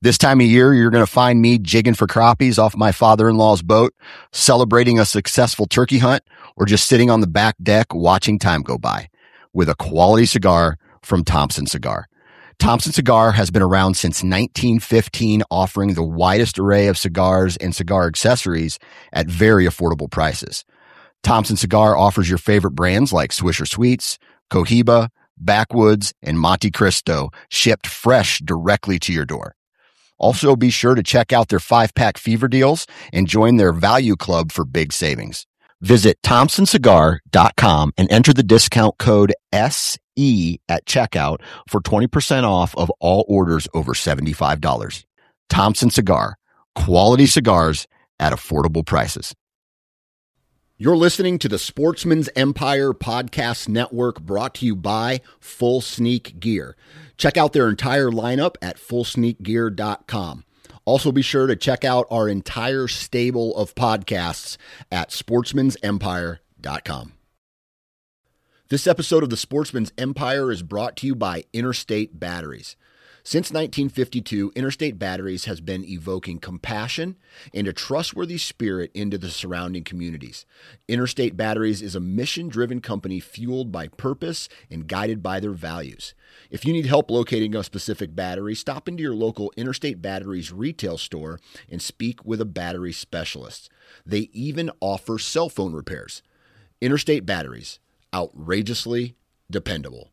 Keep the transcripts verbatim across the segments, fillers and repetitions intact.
This time of year, you're going to find me jigging for crappies off my father-in-law's boat, celebrating a successful turkey hunt, or just sitting on the back deck watching time go by with a quality cigar from Thompson Cigar. Thompson Cigar has been around since nineteen fifteen, offering the widest array of cigars and cigar accessories at very affordable prices. Thompson Cigar offers your favorite brands like Swisher Sweets, Cohiba, Backwoods, and Monte Cristo, shipped fresh directly to your door. Also, be sure to check out their five-pack fever deals and join their value club for big savings. Visit thompson cigar dot com and enter the discount code S E at checkout for twenty percent off of all orders over seventy-five dollars. Thompson Cigar, quality cigars at affordable prices. You're listening to the Sportsman's Empire Podcast Network, brought to you by Full Sneak Gear. Check out their entire lineup at full sneak gear dot com. Also, be sure to check out our entire stable of podcasts at sportsmans empire dot com. This episode of the Sportsman's Empire is brought to you by Interstate Batteries. Since nineteen fifty-two, Interstate Batteries has been evoking compassion and a trustworthy spirit into the surrounding communities. Interstate Batteries is a mission-driven company fueled by purpose and guided by their values. If you need help locating a specific battery, stop into your local Interstate Batteries retail store and speak with a battery specialist. They even offer cell phone repairs. Interstate Batteries, outrageously dependable.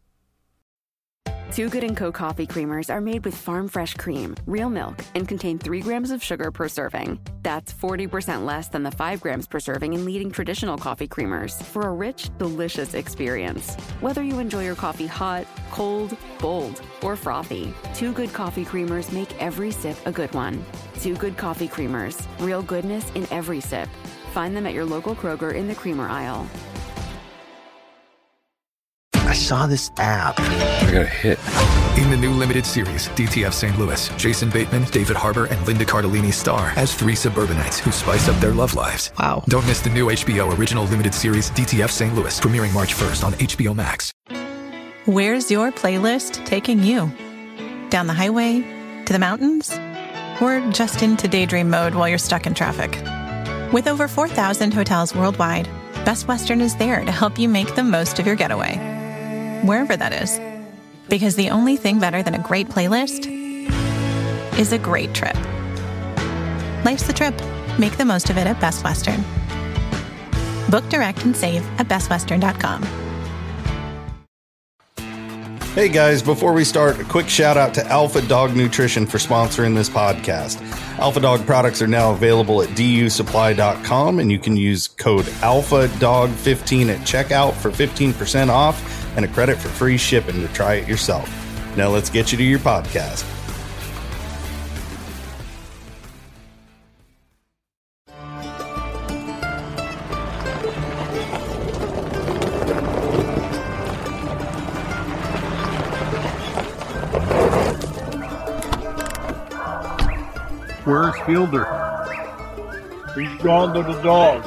Too Good and Co. coffee creamers are made with farm fresh cream, real milk, and contain three grams of sugar per serving. That's forty percent less than the five grams per serving in leading traditional coffee creamers for a rich, delicious experience. Whether you enjoy your coffee hot, cold, bold, or frothy, Too Good coffee creamers make every sip a good one. Too Good coffee creamers, real goodness in every sip. Find them at your local Kroger in the creamer aisle. I saw this app. I got a hit. In the new limited series, D T F Saint Louis, Jason Bateman, David Harbour, and Linda Cardellini star as three suburbanites who spice up their love lives. Wow. Don't miss the new H B O original limited series, D T F Saint Louis, premiering March first on H B O Max. Where's your playlist taking you? Down the highway? To the mountains? Or just into daydream mode while you're stuck in traffic? With over four thousand hotels worldwide, Best Western is there to help you make the most of your getaway. Wherever that is. Because the only thing better than a great playlist is a great trip. Life's the trip. Make the most of it at Best Western. Book direct and save at best western dot com. Hey guys, before we start, a quick shout out to Alpha Dog Nutrition for sponsoring this podcast. Alpha Dog products are now available at d u supply dot com, and you can use code alpha dog fifteen at checkout for fifteen percent off and a credit for free shipping to try it yourself. Now let's get you to your podcast. Where's Fielder? He's gone to the dogs.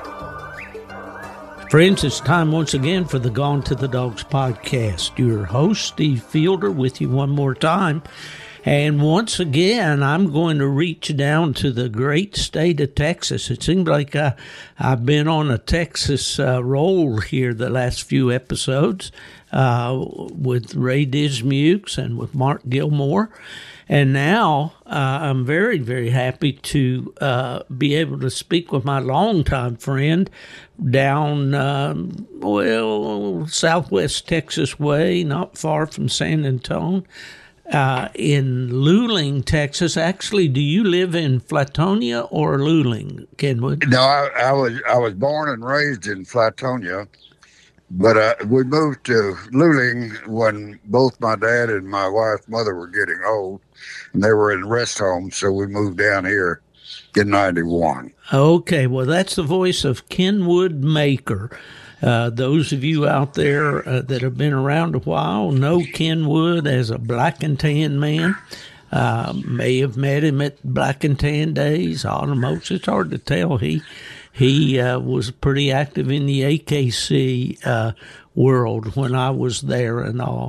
Friends, it's time once again for the Gone to the Dogs podcast. Your host, Steve Fielder, with you one more time. And once again, I'm going to reach down to the great state of Texas. It seems like I, I've been on a Texas uh, roll here the last few episodes uh, with Ray Dismukes and with Mark Gilmore. And now uh, I'm very, very happy to uh, be able to speak with my longtime friend down, um, well, southwest Texas way, not far from San Antonio, uh, in Luling, Texas. Actually, do you live in Flatonia or Luling, Kenwood? No, I, I was I was born and raised in Flatonia. But uh, we moved to Luling when both my dad and my wife's mother were getting old, and they were in rest homes, so we moved down here in ninety-one. Okay, well, that's the voice of Kenwood Maker. Uh, those of you out there uh, that have been around a while know Kenwood as a black and tan man. Uh, may have met him at Black and Tan Days, Automos. It's hard to tell. He he uh, was pretty active in the A K C uh, world when I was there and all.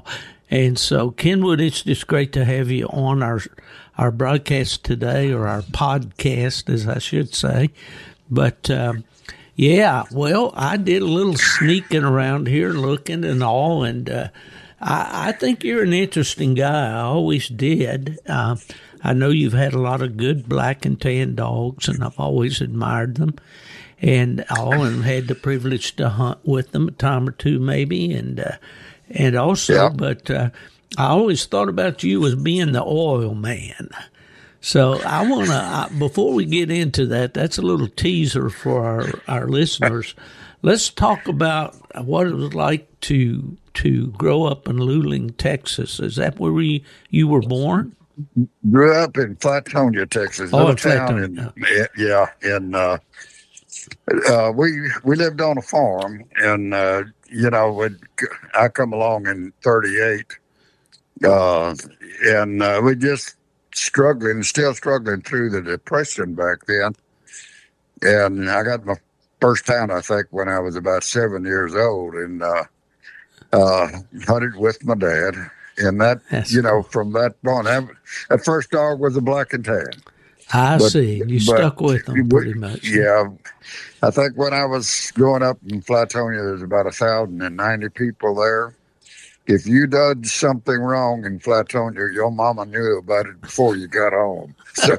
And so, Kenwood, it's just great to have you on our our broadcast today, or our podcast, as I should say. But, um, yeah, well, I did a little sneaking around here, looking and all, and uh, I, I think you're an interesting guy. I always did. Uh, I know you've had a lot of good black and tan dogs, and I've always admired them. And all, and had the privilege to hunt with them a time or two, maybe, and uh, and also, yeah. but uh, I always thought about you as being the oil man. So I want to, before we get into that, that's a little teaser for our, our listeners. Let's talk about what it was like to to grow up in Luling, Texas. Is that where we, you were born? Grew up in Flatonia, Texas. Oh, little in town Flatonia. In, yeah, in uh, uh, we we lived on a farm, and uh, you know, when I come along in thirty-eight, uh, and uh, we just struggling, still struggling through the Depression back then. And I got my first hound, I think, when I was about seven years old, and uh, uh, hunted with my dad. And that, That's you know, cool. from that point, that, that first dog was a black and tan. I But- see. You but stuck with them we- pretty much. Yeah. I think when I was growing up in Flatonia, there's about one thousand ninety people there. If you did something wrong in Flatonia, your mama knew about it before you got home. So,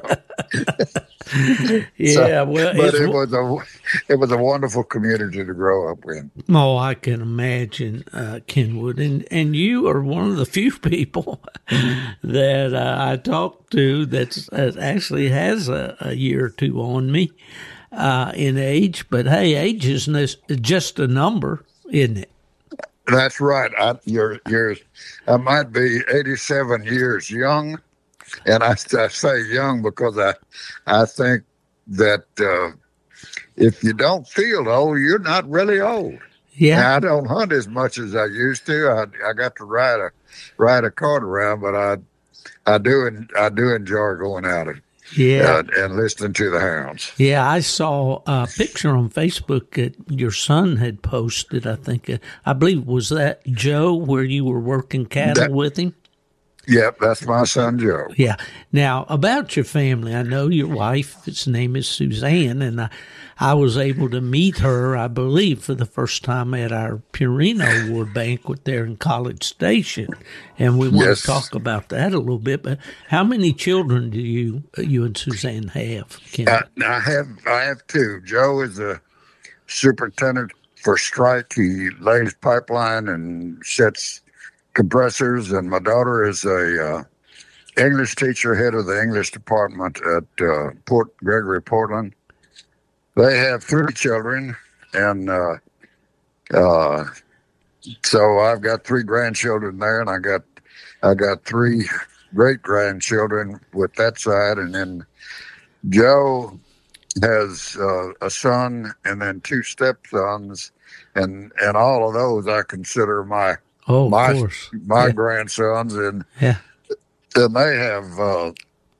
Yeah, so- well, but it's, it was a it was a wonderful community to grow up in. oh, I can imagine, uh, Kenwood, and and you are one of the few people that uh, I talked to that's that actually has a, a year or two on me uh, in age. But hey, age is nes- just a number, isn't it? That's right. I, you're you're I might be eighty-seven years young, and I, I say young because I I think that uh, if you don't feel old, you're not really old. Yeah. Now, I don't hunt as much as I used to. I I got to ride a ride a cart around, but I I do en- I do enjoy going out and Yeah. uh, and listening to the hounds. Yeah, I saw a picture on Facebook that your son had posted. I think, uh, I believe, was that Joe, where you were working cattle That- with him? Yep, that's my son Joe. Yeah. Now, about your family, I know your wife, its name is Suzanne, and I, I was able to meet her, I believe, for the first time at our Purina Award banquet there in College Station. And we want Yes. to talk about that a little bit. But how many children do you you and Suzanne have, Ken? I, I have I have two. Joe is a superintendent for Strike. He lays pipeline and sets compressors, and my daughter is a uh, English teacher, head of the English department at uh, Port Gregory, Portland. They have three children, and uh, uh, so I've got three grandchildren there, and I got I got three great grandchildren with that side, and then Joe has uh, a son and then two stepsons, and and all of those I consider my oh, my of course. my Yeah. grandsons, and Yeah. and they have uh,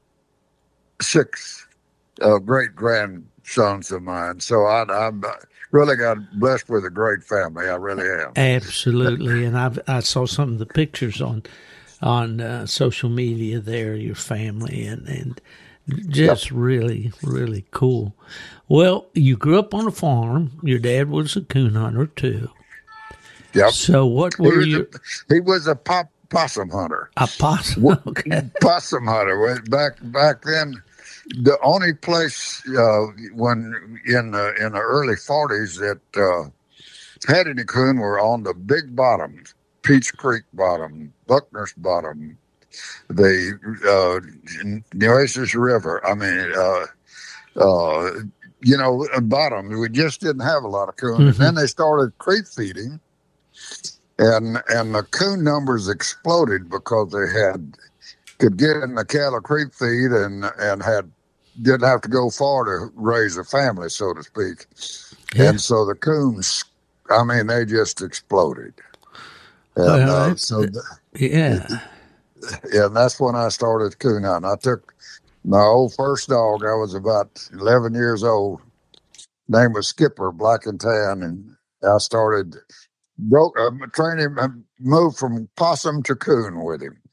six uh, great grandsons of mine. So I, I'm really got blessed with a great family. I really am. Absolutely, and I I saw some of the pictures on on uh, social media there, your family, and and just really really cool. Well, you grew up on a farm. Your dad was a coon hunter too. Yep. So what He were was, you? a, he was a pop, possum hunter. A possum. What- Okay. Possum hunter. Well, Back back then, the only place uh, when in the in the early forties that uh, had any coon were on the big bottoms, Peach Creek bottom, Buckner's bottom, the uh, Nueces River. I mean, uh, uh, you know, bottom. We just didn't have a lot of coon, Mhm. and then they started creep feeding. And and the coon numbers exploded because they had could get in the cattle creep feed and and had didn't have to go far to raise a family, so to speak. Yeah. And so the coons, I mean, they just exploded. And Well, uh, that's- so th- Yeah. yeah, and that's when I started coon hunting. I took my old first dog. I was about eleven years old. Name was Skipper, black and tan, and I started broke uh, training him moved from possum to coon with him.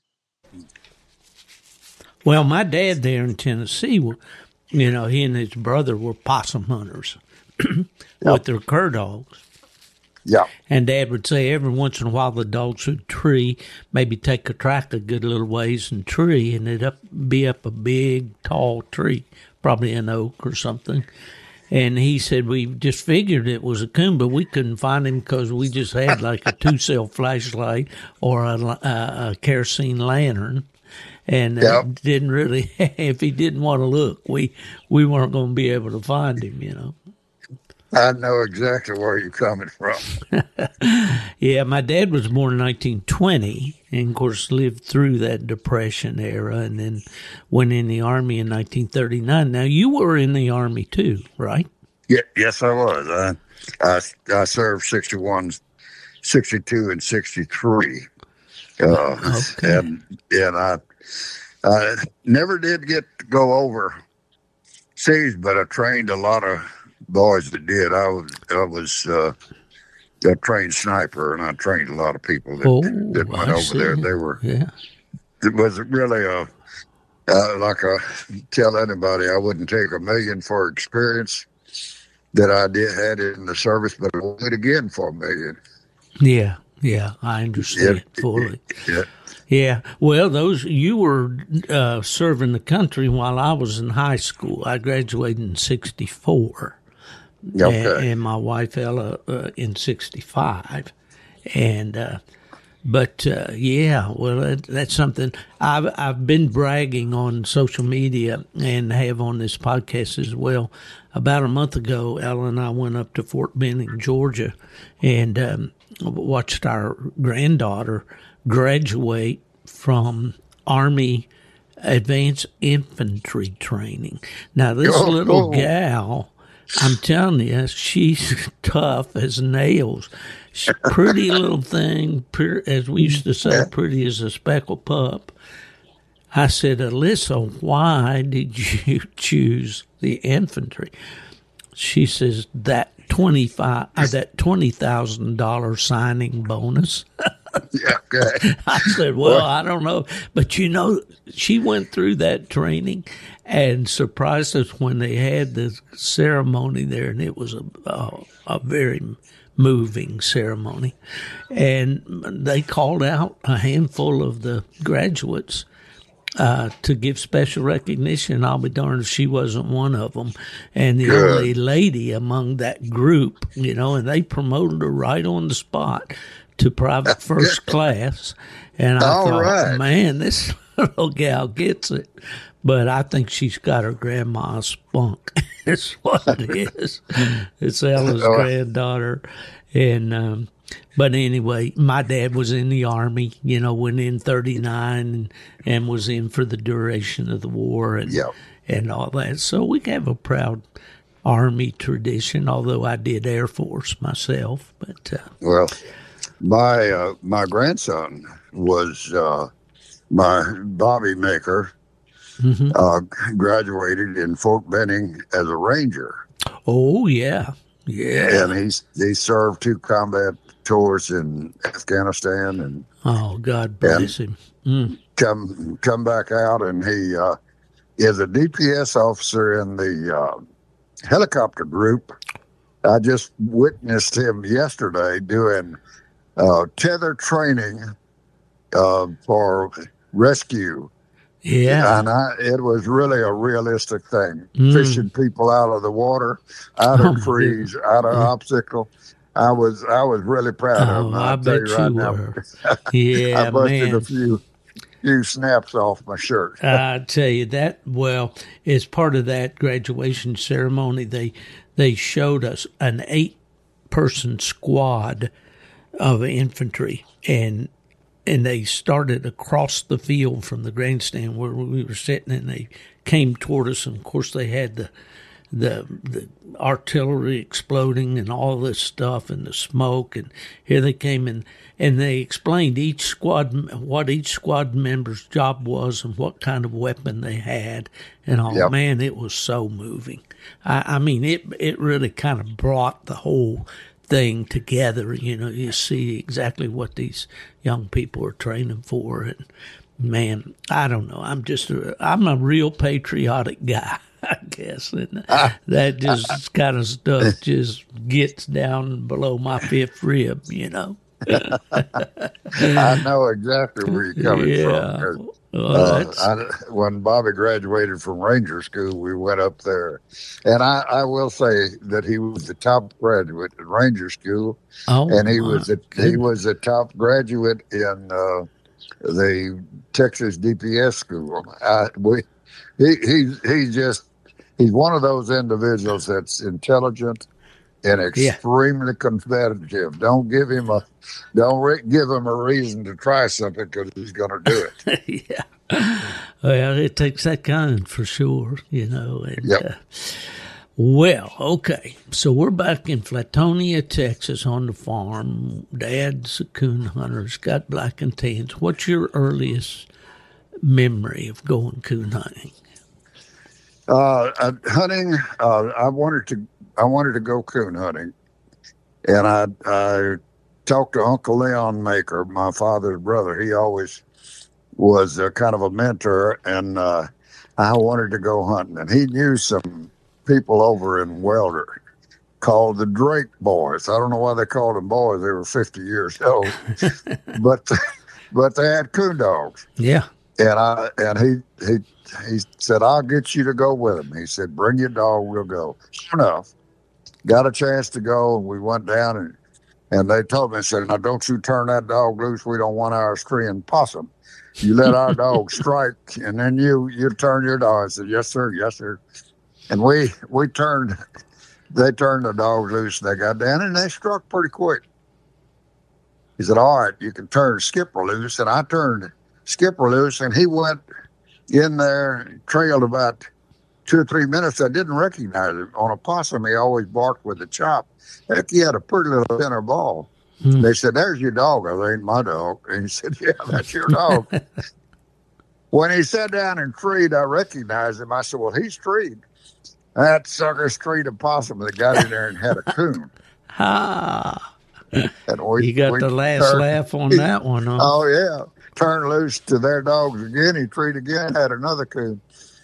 Well, my dad there in Tennessee, you know, he and his brother were possum hunters with yep. their cur dogs. Yeah. And Dad would say every once in a while the dogs would tree, maybe take a track a good little ways and tree, and it'd up, be up a big, tall tree, probably an oak or something. And he said we just figured it was a coon, but we couldn't find him because we just had like a two-cell flashlight or a, a, a kerosene lantern. And yep. uh, didn't really, if he didn't want to look, we, we weren't going to be able to find him, you know. I know exactly where you're coming from. Yeah, my dad was born in nineteen twenty and, of course, lived through that Depression era and then went in the Army in nineteen thirty-nine. Now, you were in the Army, too, right? Yeah, yes, I was. I, I, I served sixty-one, sixty-two, and sixty-three. Uh, okay. And, and I, I never did get to go overseas, but I trained a lot of boys that did. I was I was uh, a trained sniper, and I trained a lot of people that, oh, that went I over see. there. They were. Yeah. It was really a uh, like I tell anybody, I wouldn't take a million for experience that I did had in the service, but I would do it again for a million. Yeah, yeah, I understand yeah, fully. Yeah. Yeah, well, those you were uh, serving the country while I was in high school. I graduated in sixty-four. Okay. And, and my wife Ella uh, in sixty-five, and uh, but uh, yeah, well, that, that's something I've I've been bragging on social media and have on this podcast as well. About a month ago, Ella and I went up to Fort Benning, Georgia, and um, watched our granddaughter graduate from Army Advanced Infantry training. Now, this oh, little oh. gal, I'm telling you, she's tough as nails. She's a pretty little thing, as we used to say, pretty as a speckled pup. I said, Alyssa, why did you choose the infantry? She says, that twenty-five, uh, that twenty thousand dollars signing bonus. Yeah, okay. I said, well, I don't know. But, you know, she went through that training and surprised us when they had the ceremony there, and it was a, a, a very moving ceremony. And they called out a handful of the graduates uh, to give special recognition. I'll be darned if she wasn't one of them. And the Good. only lady among that group, you know, and they promoted her right on the spot to private first class. And I All thought, right. man, this little gal gets it. But I think she's got her grandma's spunk. That's what it is. It's Ella's oh. granddaughter. And, um, but anyway, my dad was in the Army, you know, went in thirty-nine and, and was in for the duration of the war and, yep. and all that. So we have a proud Army tradition, although I did Air Force myself. But uh, well, my uh, my grandson was uh, my Bobby maker. Mm-hmm. Uh, graduated in Fort Benning as a Ranger. Oh yeah, yeah. And he's he served two combat tours in Afghanistan, and oh God bless him. Mm. Come come back out, and he uh, is a D P S officer in the uh, helicopter group. I just witnessed him yesterday doing uh, tether training uh, for rescue. Yeah, and I, it was really a realistic thing. Mm. Fishing people out of the water, out of oh, trees, yeah. out of yeah. obstacle. I was I was really proud oh, of him. I bet you, right you were. Yeah, I busted man. a few few snaps off my shirt. I tell you that. Well, as part of that graduation ceremony, they they showed us an eight person squad of infantry, and. And they started across the field from the grandstand where we were sitting, and they came toward us. And of course, they had the the, the artillery exploding and all this stuff, and the smoke. And here they came, and and they explained each squad what each squad member's job was and what kind of weapon they had. And oh yep. man, it was so moving. I, I mean, it it really kind of brought the whole thing together. You know, you see exactly what these young people are training for. And man, I don't know. I'm just, a, I'm a real patriotic guy, I guess. And that just kind of stuff just gets down below my fifth rib, you know. I know exactly where you're coming yeah. from. Well, uh, I, when Bobby graduated from Ranger School, we went up there, and I, I will say that he was the top graduate at Ranger School, oh, and he was a, goodness. he was a top graduate in uh, the Texas D P S school. I, we, he he's he's just he's one of those individuals that's intelligent and extremely yeah. competitive. Don't give him a don't re- give him a reason to try something because he's going to do it. yeah. Well, it takes that kind for sure, you know. And, yep. uh, well, okay. So we're back in Flatonia, Texas, on the farm. Dad's a coon hunter. He's got black and tans. What's your earliest memory of going coon hunting? Uh, uh, hunting. Uh, I wanted to. I wanted to go coon hunting, and I I talked to Uncle Leon Maker, my father's brother. He always was a kind of a mentor, and uh, I wanted to go hunting. And he knew some people over in Welder called the Drake Boys. I don't know why they called them boys. They were fifty years old, but but they had coon dogs. Yeah, and I and he he he said, "I'll get you to go with him." He said, "Bring your dog, we'll go." Sure enough. Got a chance to go, and we went down, and, and they told me, they said, "Now, don't you turn that dog loose. We don't want our Australian possum. You let our dog strike, and then you you turn your dog." I said, "Yes, sir, yes, sir." And we we turned, they turned the dog loose, and they got down, and they struck pretty quick. He said, "All right, you can turn Skipper loose." And I turned Skipper loose, and he went in there, trailed about two or three minutes. I didn't recognize him. On a possum, he always barked with a chop. Heck, he had a pretty little thinner ball. Hmm. They said, "There's your dog." I said, "Ain't my dog." And he said, "Yeah, that's your dog." When he sat down and treed, I recognized him. I said, "Well, he's treed." That sucker's treed a possum that got in there and had a coon. Ah. And we, you got we the last turned, laugh on that one, huh? Oh, yeah. Turned loose to their dogs again. He treed again, had another coon.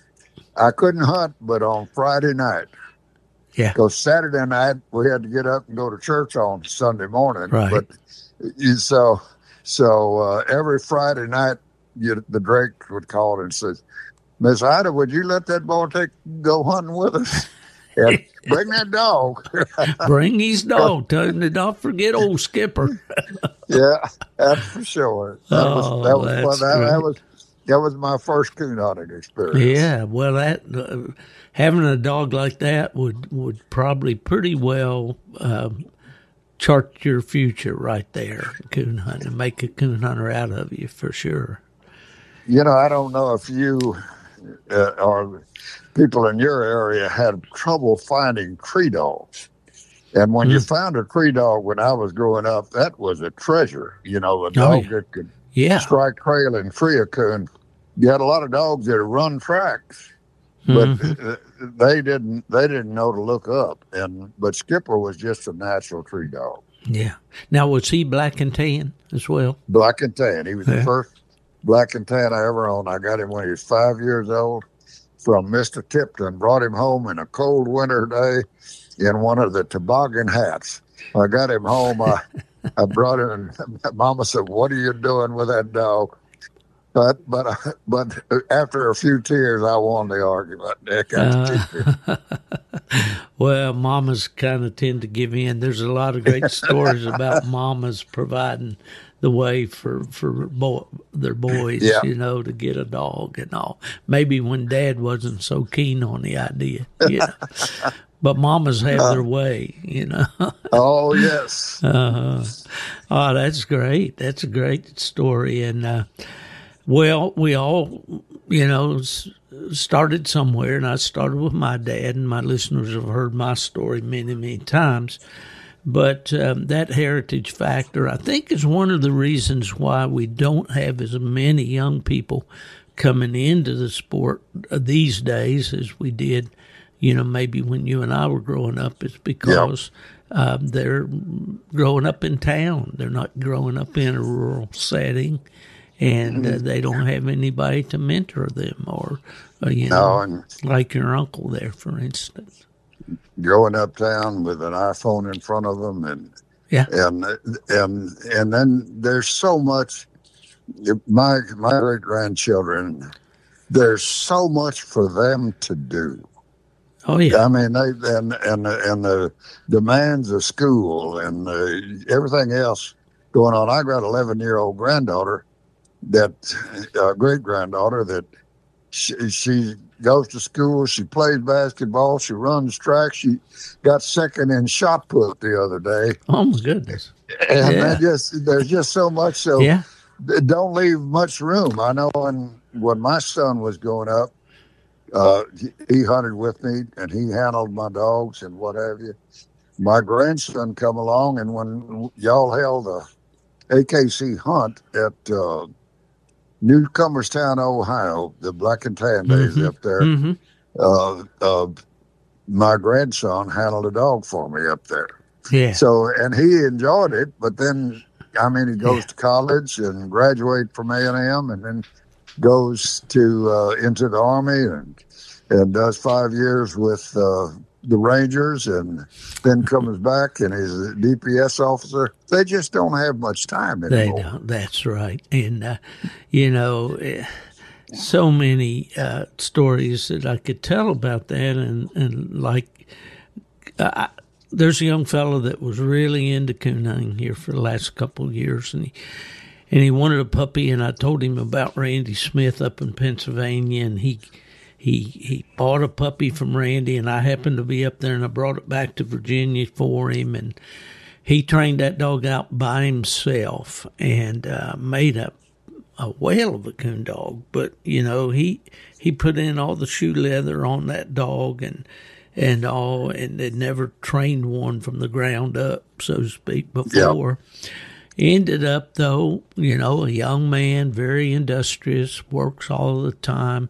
I couldn't hunt, but on Friday night, yeah, because Saturday night we had to get up and go to church on Sunday morning. Right. But you, so, so uh, every Friday night, you, the Drake would call and says, "Miss Ida, would you let that boy take go hunting with us? And bring that dog. Bring his dog. Don't forget old Skipper." Yeah, that's for sure. That oh, was that was that's fun. That, that was. That was my first coon hunting experience. Yeah, well, that uh, having a dog like that would, would probably pretty well um, chart your future right there, coon hunting, make a coon hunter out of you for sure. You know, I don't know if you uh, or people in your area had trouble finding tree dogs. And when mm. you found a tree dog when I was growing up, that was a treasure. You know, a dog oh, yeah. that could yeah. strike trail and free a coon. You had a lot of dogs that run tracks, but mm-hmm. they didn't. They didn't know to look up. And but Skipper was just a natural tree dog. Yeah. Now was he black and tan as well? Black and tan. He was yeah. the first black and tan I ever owned. I got him when he was five years old from Mister Tipton. Brought him home in a cold winter day in one of the toboggan hats. I got him home. I, I brought him, and Mama said, "What are you doing with that dog?" But but but after a few tears, I won the argument. Nick, uh, well, mamas kind of tend to give in. There's a lot of great stories about mamas providing the way for for boy, their boys, yeah. you know, to get a dog and all. Maybe when Dad wasn't so keen on the idea, you know. But mamas have uh, their way, you know. Oh yes. Uh-huh. Oh, that's great. That's a great story, and. Uh, Well, we all, you know, started somewhere, and I started with my dad, and my listeners have heard my story many, many times. But um, that heritage factor, I think, is one of the reasons why we don't have as many young people coming into the sport these days as we did, you know, maybe when you and I were growing up. It's because uh, they're growing up in town. They're not growing up in a rural setting, and uh, they don't have anybody to mentor them, or uh, you No, know, and like your uncle there, for instance. growing uptown with an iPhone in front of them, and Yeah. and and and then there's so much. My my great grandchildren, there's so much for them to do. Oh yeah. I mean, they and and and the demands of school and uh, everything else going on. I got an eleven year old granddaughter, that uh, great granddaughter that she, she goes to school. She plays basketball. She runs track. She got second in shot put the other day. Oh my goodness. And Yeah. that just there's just so much. So Yeah. don't leave much room. I know when when my son was growing up, uh, he, he hunted with me and he handled my dogs and what have you. My grandson come along, and when y'all held a A K C hunt at uh, Newcomerstown, Ohio, the Black and Tan days Mhm. up there, Mm-hmm. uh, uh, my grandson handled a dog for me up there. Yeah. So, and he enjoyed it, but then, I mean, he goes to college and graduate from A and M, and then goes to uh, into the Army and and does five years with uh, the Rangers, and then comes back and is a D P S officer. They just don't have much time They anymore. don't. That's right. And, uh, you know, eh, so many uh, stories that I could tell about that. And, and like, uh, there's a young fellow that was really into coon hunting here for the last couple of years. And he, and he wanted a puppy. And I told him about Randy Smith up in Pennsylvania. And he, he, he bought a puppy from Randy. And I happened to be up there, and I brought it back to Virginia for him. And he trained that dog out by himself and uh, made a a whale of a coon dog. But you know, he he put in all the shoe leather on that dog and and all, and had never trained one from the ground up, so to speak, before. Ended up though, you know, a young man, very industrious, works all the time,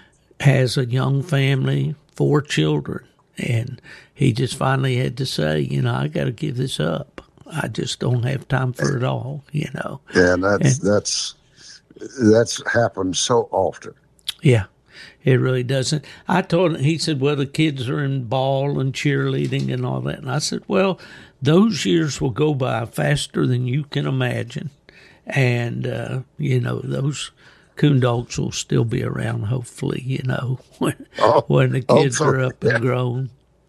has a young family, four children. And he just finally had to say, you know, I got to give this up. I just don't have time for it all, you know. And that's And- that's that's happened so often. Yeah, it really doesn't. I told him, he said, well, the kids are in ball and cheerleading and all that. And I said, well, those years will go by faster than you can imagine. And, uh, you know, those coon dogs will still be around, hopefully, you know, when, Oh, when the hope kids so. are up Yeah. and grown.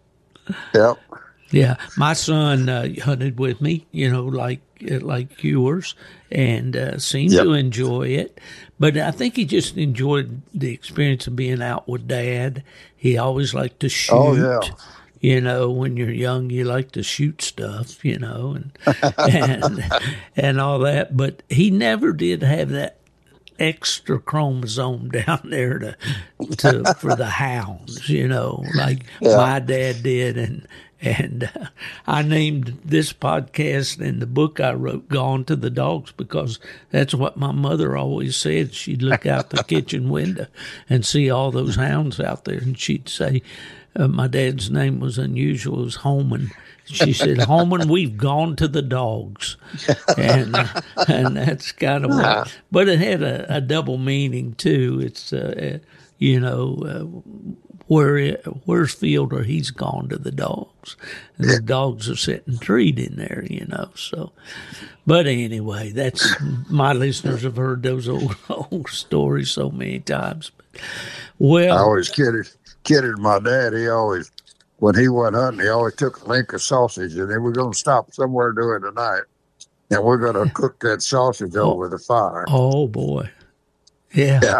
Yep. Yeah, my son uh, hunted with me, you know, like like yours, and uh, seemed Yep. to enjoy it. But I think he just enjoyed the experience of being out with Dad. He always liked to shoot. Oh, yeah. You know, when you're young, you like to shoot stuff, you know, and and and all that. But he never did have that extra chromosome down there to to for the hounds, you know, like Yeah. my dad did. And and uh, I named this podcast and the book I wrote "Gone to the Dogs" because that's what my mother always said. She'd look out the kitchen window and see all those hounds out there, and she'd say, uh, my dad's name was unusual, it was Holman. She said, Holman, we've gone to the dogs. And uh, and that's kind of what, but it had a, a double meaning too. It's, uh, you know, uh, where where's Fielder? He's gone to the dogs. And the dogs are sitting treat in there, you know. So, but anyway, that's, my listeners have heard those old, old stories so many times. Well, I always kidded kidded my dad. He always, when he went hunting, he always took a link of sausage, and then we're going to stop somewhere during the night, and we're going to cook that sausage over the fire. oh boy. Yeah. Yeah.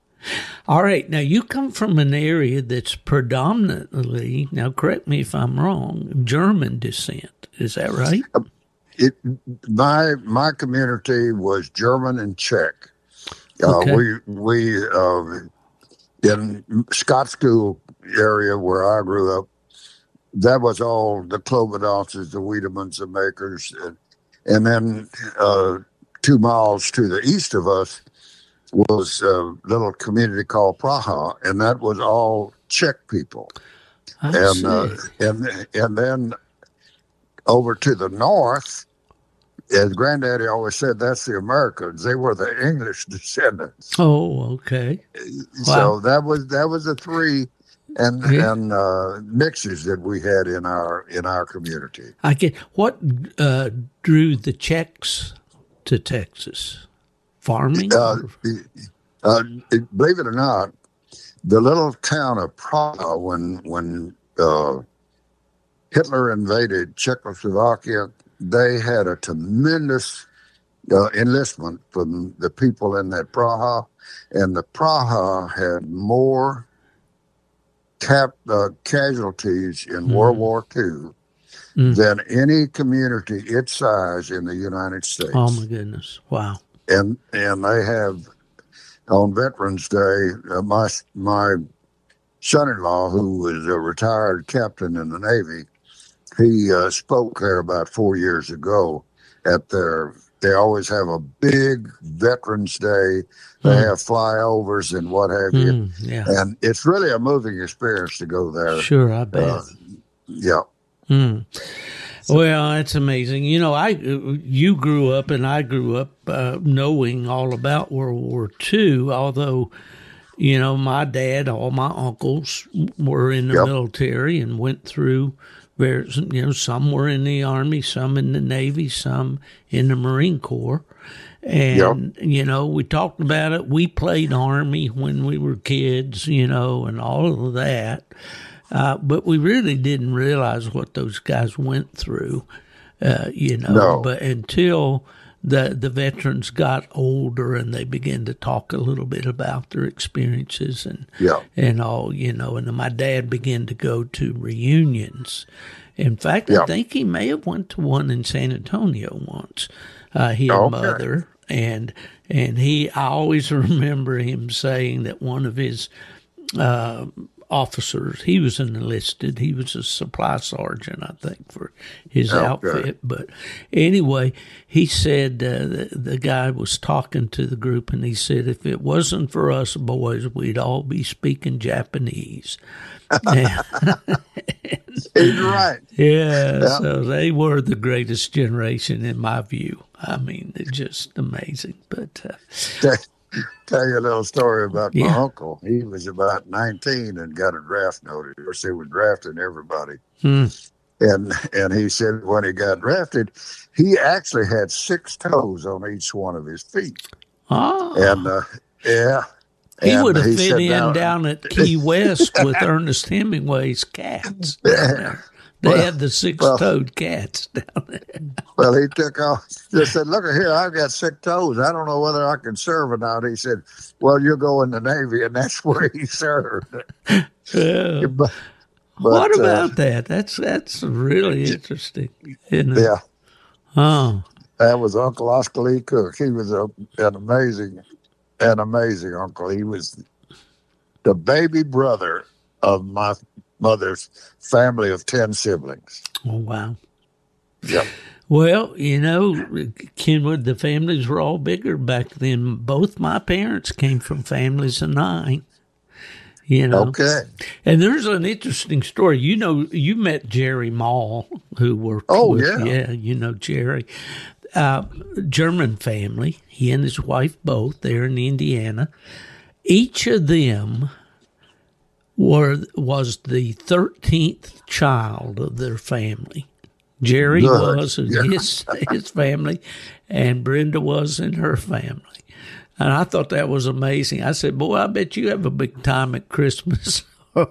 All right. Now, you come from an area that's predominantly, now correct me if I'm wrong, German descent. Is that right? It my my community was German and Czech. Uh, Okay. We we uh, in Scott School area where I grew up. That was all the Klobudances, the Wiedemans, the Makers, and, and then uh, two miles to the east of us was a little community called Praha, and that was all Czech people. I and see. uh, and and then over to the north, as Granddaddy always said, that's the Americans. They were the English descendants. Oh, okay. So Wow. that was that was the three and Yeah. and uh, mixes that we had in our in our community. I get what uh, drew the Czechs to Texas? Farming? Uh, or- uh, it- believe it or not, the little town of Prague, when when uh, Hitler invaded Czechoslovakia, they had a tremendous uh, enlistment from the people in that Praha, and the Praha had more cap, uh, casualties in Mm. World War Two Mm. than any community its size in the United States. Oh my goodness! Wow. And and they have on Veterans Day, uh, my my son-in-law, who was a retired captain in the Navy, he uh, spoke there about four years ago at their. They always have a big Veterans Day. They Mm. have flyovers and what have you, Mm, yeah. and it's really a moving experience to go there. Sure, I bet. Uh, yeah. Mm. Well, that's amazing. You know, I you grew up and I grew up uh, knowing all about World War Two, although, you know, my dad, all my uncles were in the Yep. military and went through various, you know, some were in the Army, some in the Navy, some in the Marine Corps. And, you know, we talked about it. We played Army when we were kids, you know, and all of that. Uh, but we really didn't realize what those guys went through, uh, you know. No. But until the the veterans got older and they began to talk a little bit about their experiences and Yeah. and all, you know. And then my dad began to go to reunions. In fact, Yeah. I think he may have went to one in San Antonio once. Uh, he and Okay. mother, and and he. I always remember him saying that one of his uh, officers, he was enlisted. He was a supply sergeant, I think, for his Okay. outfit. But anyway, he said uh, the, the guy was talking to the group, and he said, if it wasn't for us boys, we'd all be speaking Japanese. He's right. Yeah, Yeah. so they were the greatest generation in my view. I mean, they're just amazing. But uh, Tell, tell you a little story about my Yeah. uncle. He was about nineteen and got a draft notice. Of course, they were drafting everybody. hmm, And and he said when he got drafted, he actually had six toes on each one of his feet. ah, And uh, yeah, he and would have he fit said in now- down at Key West with Ernest Hemingway's cats. down there. They Well- had the six-toed cats down there. Well, he took off. Just said, "Look at here, I've got six toes. I don't know whether I can serve or not." He said, "Well, you'll go in the Navy," and that's where he served. Yeah. But, What but, uh, about that? That's that's really interesting, isn't it? yeah, Oh, that was Uncle Oscar Lee Cook. He was a, an amazing, an amazing uncle. He was the baby brother of my mother's family of ten siblings. oh wow. Yep. Well, you know, Kenwood, the families were all bigger back then. Both my parents came from families of nine. You know, Okay. and there's an interesting story. You know, you met Jerry Mall, who worked. Oh, with, yeah. yeah. You know Jerry, uh, German family. He and his wife both. They're in Indiana. Each of them were was the thirteenth child of their family. Jerry Good. was in Yeah. his his family, and Brenda was in her family. And I thought that was amazing. I said, "Boy, I bet you have a big time at Christmas."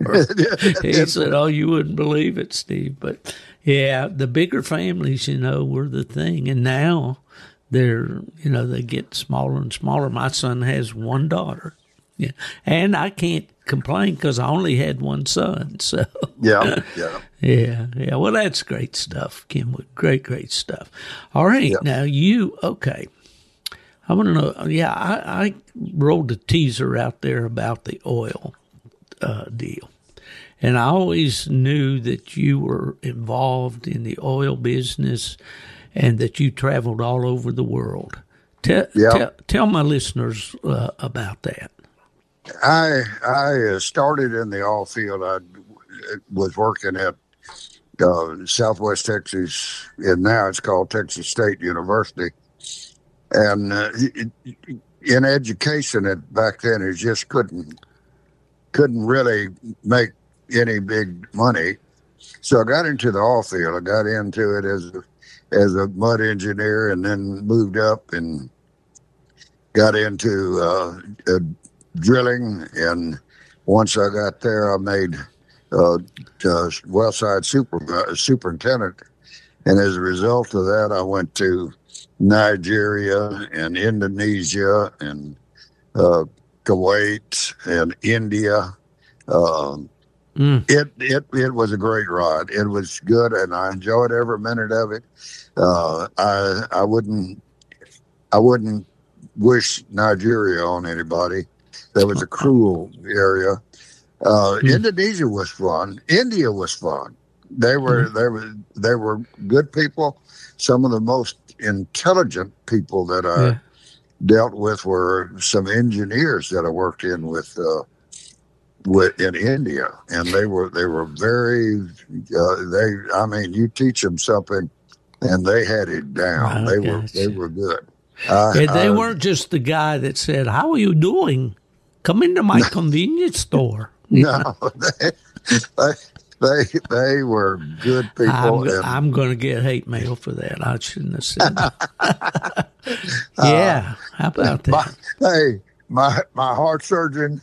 He said, "Oh, you wouldn't believe it, Steve." But yeah, the bigger families, you know, were the thing. And now they're, you know, they get smaller and smaller. My son has one daughter. Yeah. And I can't complain because I only had one son. So Yeah. Yeah. yeah, yeah. Well, that's great stuff, Kenwood. Great, great stuff. All right. Yeah. Now you, okay. I want to know, yeah, I, I rolled a teaser out there about the oil uh, deal. And I always knew that you were involved in the oil business and that you traveled all over the world. Tell, Yeah. tell, tell my listeners uh, about that. I I uh, started in the oil field. I was working at uh, Southwest Texas, and now it's called Texas State University. And uh, it, in education, it, back then, it just couldn't couldn't really make any big money. So I got into the oil field. I got into it as a, as a mud engineer, and then moved up and got into uh, uh, drilling. And once I got there, I made uh, uh, Wellside super, uh, superintendent. And as a result of that, I went to Nigeria and Indonesia and uh, Kuwait and India. Um, mm. It it it was a great ride. It was good, and I enjoyed every minute of it. Uh, I I wouldn't I wouldn't wish Nigeria on anybody. That was a cruel area. Uh, mm. Indonesia was fun. India was fun. They were mm. they were they were good people. Some of the most intelligent people that I yeah. dealt with were some engineers that I worked in with, uh, with in India, and they were they were very uh, they. I mean, you teach them something, and they had it down. I they were you. they were good. Uh, yeah, they uh, weren't just the guy that said, "How are you doing? Come into my convenience store." No, they, they They they were good people. I'm, and, I'm going to get hate mail for that. I shouldn't have said that. Yeah, uh, how about that? My, hey, my my heart surgeon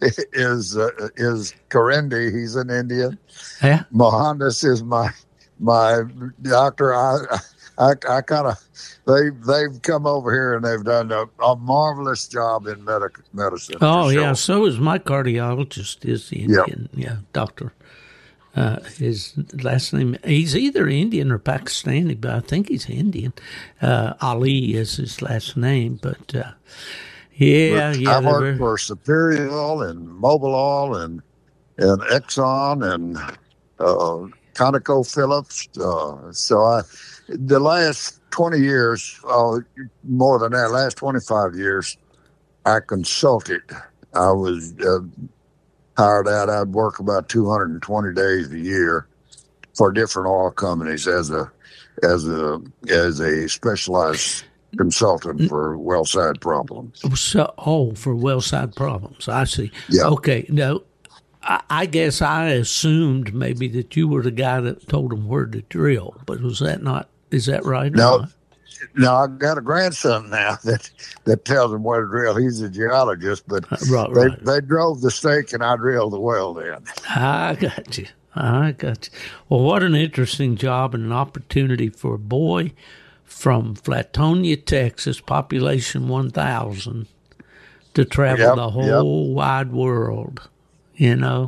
is uh, is Karindi. He's an Indian. Yeah. Mohandas is my my doctor. I I, I kind of they they've come over here and they've done a, a marvelous job in medic, medicine. Oh sure. yeah, so is my cardiologist. Is the Indian? Yep. Yeah, doctor. Uh, his last name, he's either Indian or Pakistani, but I think he's Indian. Uh, Ali is his last name, but uh, yeah, but yeah. I worked for Superior Oil and Mobil Oil and and Exxon and uh, ConocoPhillips. Uh, so I, the last twenty years, uh, more than that, last twenty-five years, I consulted. I was uh, hired out. I'd work about two hundred twenty days a year for different oil companies as a as a as a specialized consultant for well side problems. So, oh, for well side problems, I see. Yeah. Okay. No, I, I guess I assumed maybe that you were the guy that told them where to drill, but was that not? Is that right? No. Not? No, I've got a grandson now that, that tells him where to drill. He's a geologist, but right, they, right. they drove the stake and I drilled the well then. I got you. I got you. Well, what an interesting job and an opportunity for a boy from Flatonia, Texas, population one thousand, to travel yep, the whole yep. wide world, you know?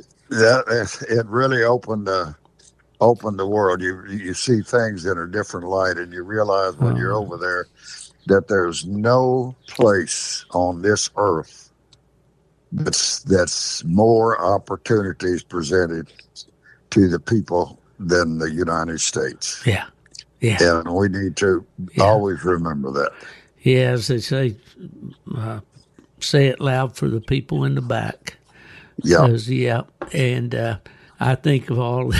That, it really opened the opened the world. You you see things in a different light, and you realize when oh. you're over there that there's no place on this earth that's that's more opportunities presented to the people than the United States. Yeah, yeah. And we need to yeah. always remember that. Yeah, as they say, uh, say it loud for the people in the back. Yeah, yeah. And uh, I think of all.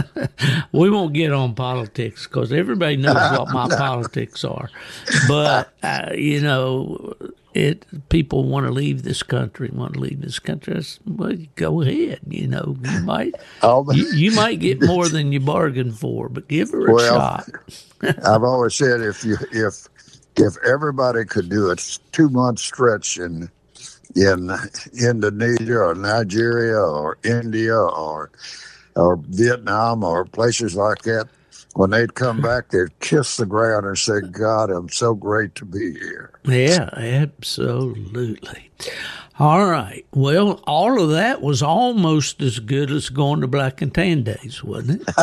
We won't get on politics because everybody knows what my no. politics are. But, uh, you know, it people want to leave this country, want to leave this country. Well, go ahead. You know, you might you, you might get more than you bargained for, but give her a well, shot. I've always said if you if if everybody could do a two month stretch in in Indonesia or Nigeria or India or or Vietnam or places like that, when they'd come back, they'd kiss the ground and say, God, I'm so great to be here. Yeah, absolutely. All right. Well, all of that was almost as good as going to Black and Tan Days, wasn't it?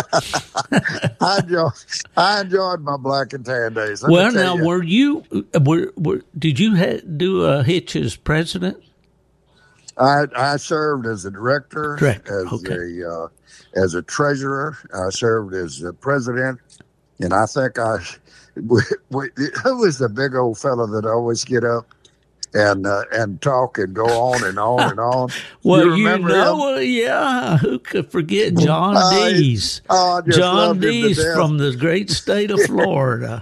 I, enjoyed, I enjoyed my Black and Tan Days. Let well, now, you. were you, were, were, did you ha- do a hitch as president? I I served as a director, director. as okay. a uh, as a treasurer. I served as a president, and I think I we, we, who was the big old fellow that always get up and uh, and talk and go on and on and on. Well, you, you know, uh, yeah, who could forget John uh, Dees? Oh, John Dees from the great state of Florida.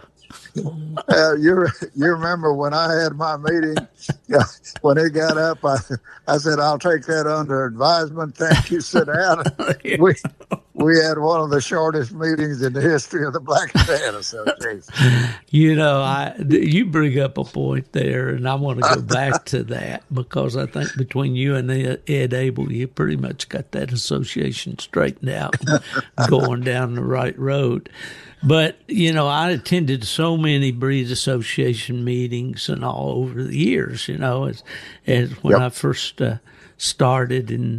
Uh, you you remember when I had my meeting, when he got up, I, I said, I'll take that under advisement. Thank you, sit down. Yeah. We we had one of the shortest meetings in the history of the Black and Tan Association. You know, I you bring up a point there, and I want to go back to that because I think between you and Ed Abel, you pretty much got that association straightened out, going down the right road. But, you know, I attended so many breed association meetings and all over the years, you know, as, as when Yep. I first uh, started and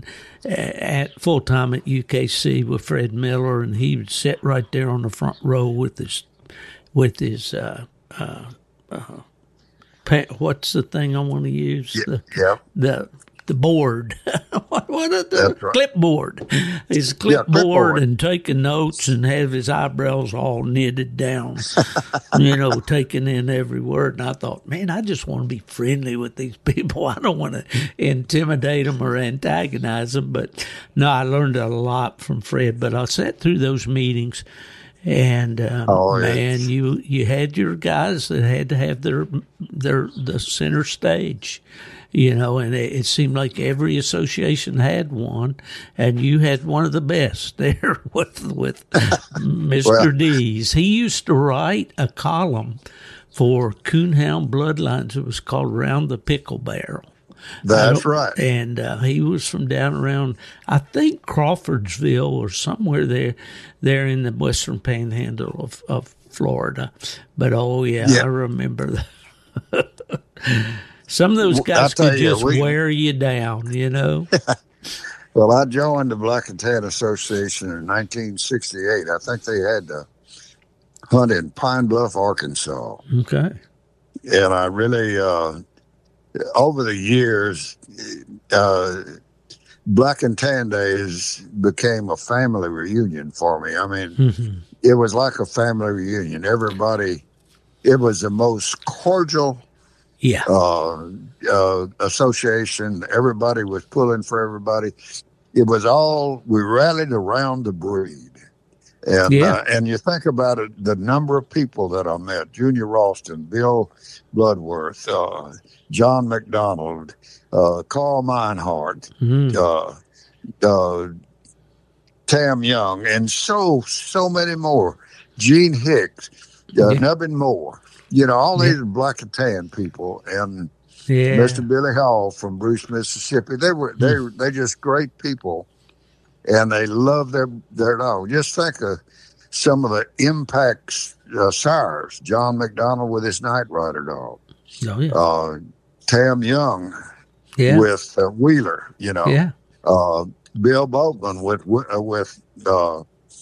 at full time at U K C with Fred Miller, and he would sit right there on the front row with his, with his, uh, uh, uh, pa- what's the thing I want to use? The, Yep. the, the board, what, what is the That's right. clipboard? His Yeah, clipboard clipboard. and taking notes and have his eyebrows all knitted down, you know, taking in every word. And I thought, man, I just want to be friendly with these people. I don't want to intimidate them or antagonize them. But no, I learned a lot from Fred. But I sat through those meetings. And um, Oh, yeah. man, you you had your guys that had to have their their the center stage, you know, and it, it seemed like every association had one, and you had one of the best there with with Mister Well- Dees. He used to write a column for Coonhound Bloodlines. It was called Round the Pickle Barrel. I That's don't- right. And uh, he was from down around, I think, Crawfordsville or somewhere there, there in the western panhandle of, of Florida. But, oh, yeah, Yeah. I remember that. Some of those Well, I'll guys tell could you, just we- wear you down, you know? Well, I joined the Black and Tan Association in nineteen sixty-eight. I think they had to hunt in Pine Bluff, Arkansas. Okay. And I really, uh, over the years, uh, Black and Tan Days became a family reunion for me. I mean, Mhm. it was like a family reunion. Everybody, it was the most cordial Yeah. uh, uh, association. Everybody was pulling for everybody. It was all, we rallied around the breed. And Yeah. uh, and you think about it, the number of people that I met: Junior Ralston, Bill Bloodworth, uh, John McDonald, uh, Carl Meinhardt, Mhm. uh, uh, Tam Young, and so so many more. Gene Hicks, uh, Yeah. Nubbin Moore. You know, all Yeah. these Black and Tan people, and Yeah. Mister Billy Hall from Bruce, Mississippi. They were they Hmm. they just great people, and they love their their dog. Just think of some of the impacts uh, sires. John McDonald with his Night Rider dog. Oh, yeah. Uh, Tam Young Yeah. with uh, Wheeler. You know. Yeah. Uh, Bill Boatman with uh, with uh,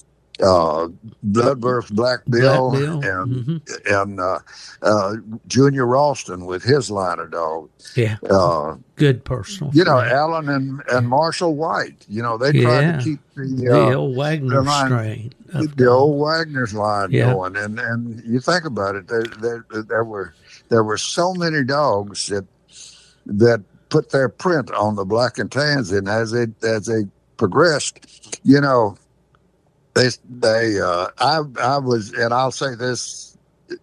uh, Bloodworth Black Bill, Black Bill. and Mhm. and uh, uh, Junior Ralston with his line of dog. Yeah. Uh, Good personal. you know, friend. Alan and, and Marshall White. You know, they tried Yeah. to keep the the uh, old Wagner the line- strain. of the dog. old Wagner's line Yeah. going, and and you think about it, there, there there were there were so many dogs that that put their print on the Black and Tans, and as they as they progressed, you know, they they uh, I I was, and I'll say this,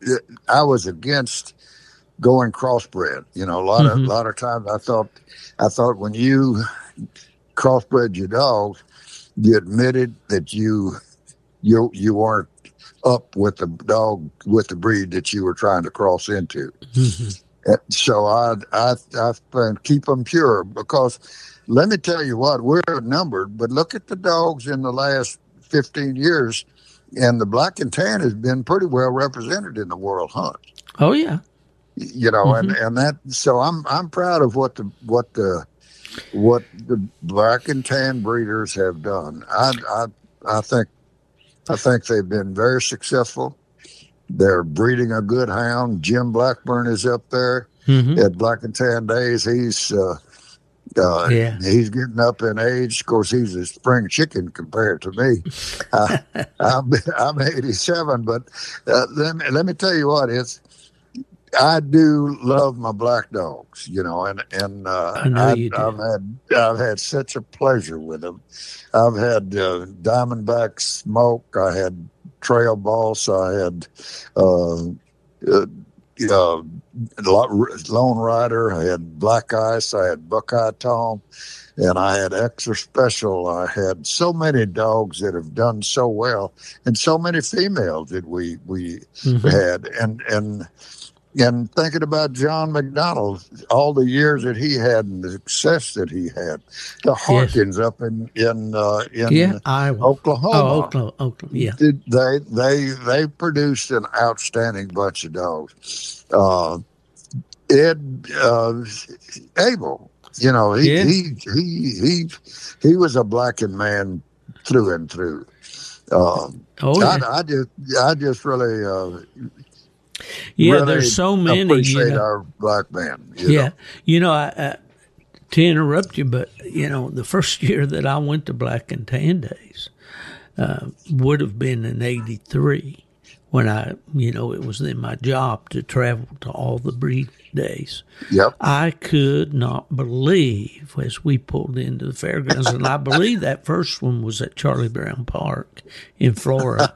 I was against going crossbred. You know, a lot Mhm. of a lot of times I thought I thought when you crossbred your dogs, you admitted that you you you weren't up with the dog with the breed that you were trying to cross into. Mhm. And so I I I think keep them pure, because let me tell you what, we're outnumbered. But look at the dogs in the last fifteen years, and the Black and Tan has been pretty well represented in the world hunt. Oh, yeah. You know, and, and that so I'm I'm proud of what the what the what the Black and Tan breeders have done. I I I think I think they've been very successful. They're breeding a good hound. Jim Blackburn is up there Mhm. at Black and Tan Days. He's uh, uh, Yeah. he's getting up in age. Of course, he's a spring chicken compared to me. uh, I'm I'm eighty-seven, but uh, let me let me tell you what, it's I do love my black dogs, you know, and and uh, I know I, you do. I've had I've had such a pleasure with them. I've had uh, Diamondback Smoke, I had Trail Boss, I had uh, uh, uh, Lone Rider, I had Black Ice, I had Buckeye Tom, and I had Extra Special. I had so many dogs that have done so well, and so many females that we we Mm-hmm. had, and and. And thinking about John McDonald, all the years that he had and the success that he had, the Harkins yes. up in in uh, in yeah, Iowa. Oklahoma, oh, Oklahoma, Oklahoma, yeah, they they they produced an outstanding bunch of dogs. Uh, Ed uh, Abel, you know, he, yeah. he he he he was a blackened man through and through. Uh, oh, yeah. I, I just I just really. Uh, Yeah, really there's so many. Appreciate you know, our black man. You yeah, know. you know, I, uh, to interrupt you, but you know, the first year that I went to Black and Tan Days uh, would have been in eighty-three when I, you know, it was then my job to travel to all the breed days. Yep. I could not believe as we pulled into the fairgrounds, and I believe that first one was at Charlie Brown Park in Florida.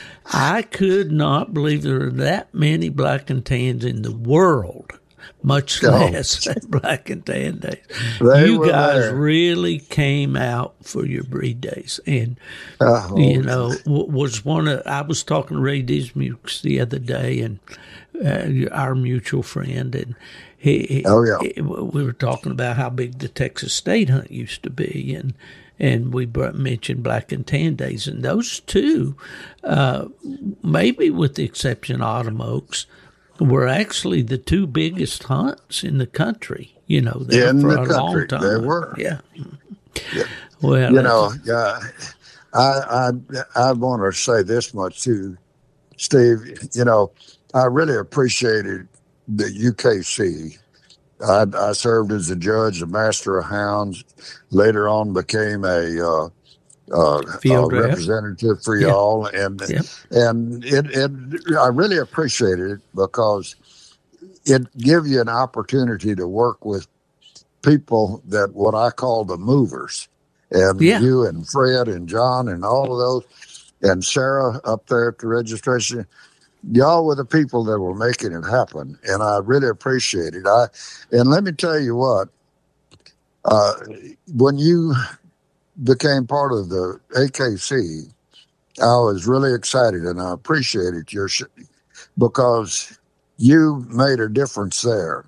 I could not believe there were that many black and tans in the world, much Oh. less at Black and Tan Days. They You were guys there. really came out for your breed days, and Oh. you know w- was one of. I was talking to Ray Dismukes the other day, and uh, our mutual friend, and he, he, Oh, yeah. he- we were talking about how big the Texas State Hunt used to be, and. And we brought, mentioned Black and Tan Days, and those two, uh, maybe with the exception of Autumn Oaks, were actually the two biggest hunts in the country. You know, they In were the for a long country, time. they were. Yeah. Yeah. Well, You that's- know, yeah, I I I want to say this much too, Steve. You know, I really appreciated the U K C. I, I served as a judge, a master of hounds. Later on, became a, uh, uh, a Field rep. representative for Yeah. y'all, and Yep. and it, it I really appreciated it because it give you an opportunity to work with people that what I call the movers, and Yeah. you and Fred and John and all of those, and Sarah up there at the registration. Y'all were the people that were making it happen, and I really appreciate it. I and let me tell you what, uh, when you became part of the A K C, I was really excited, and I appreciated your sh- because you made a difference there.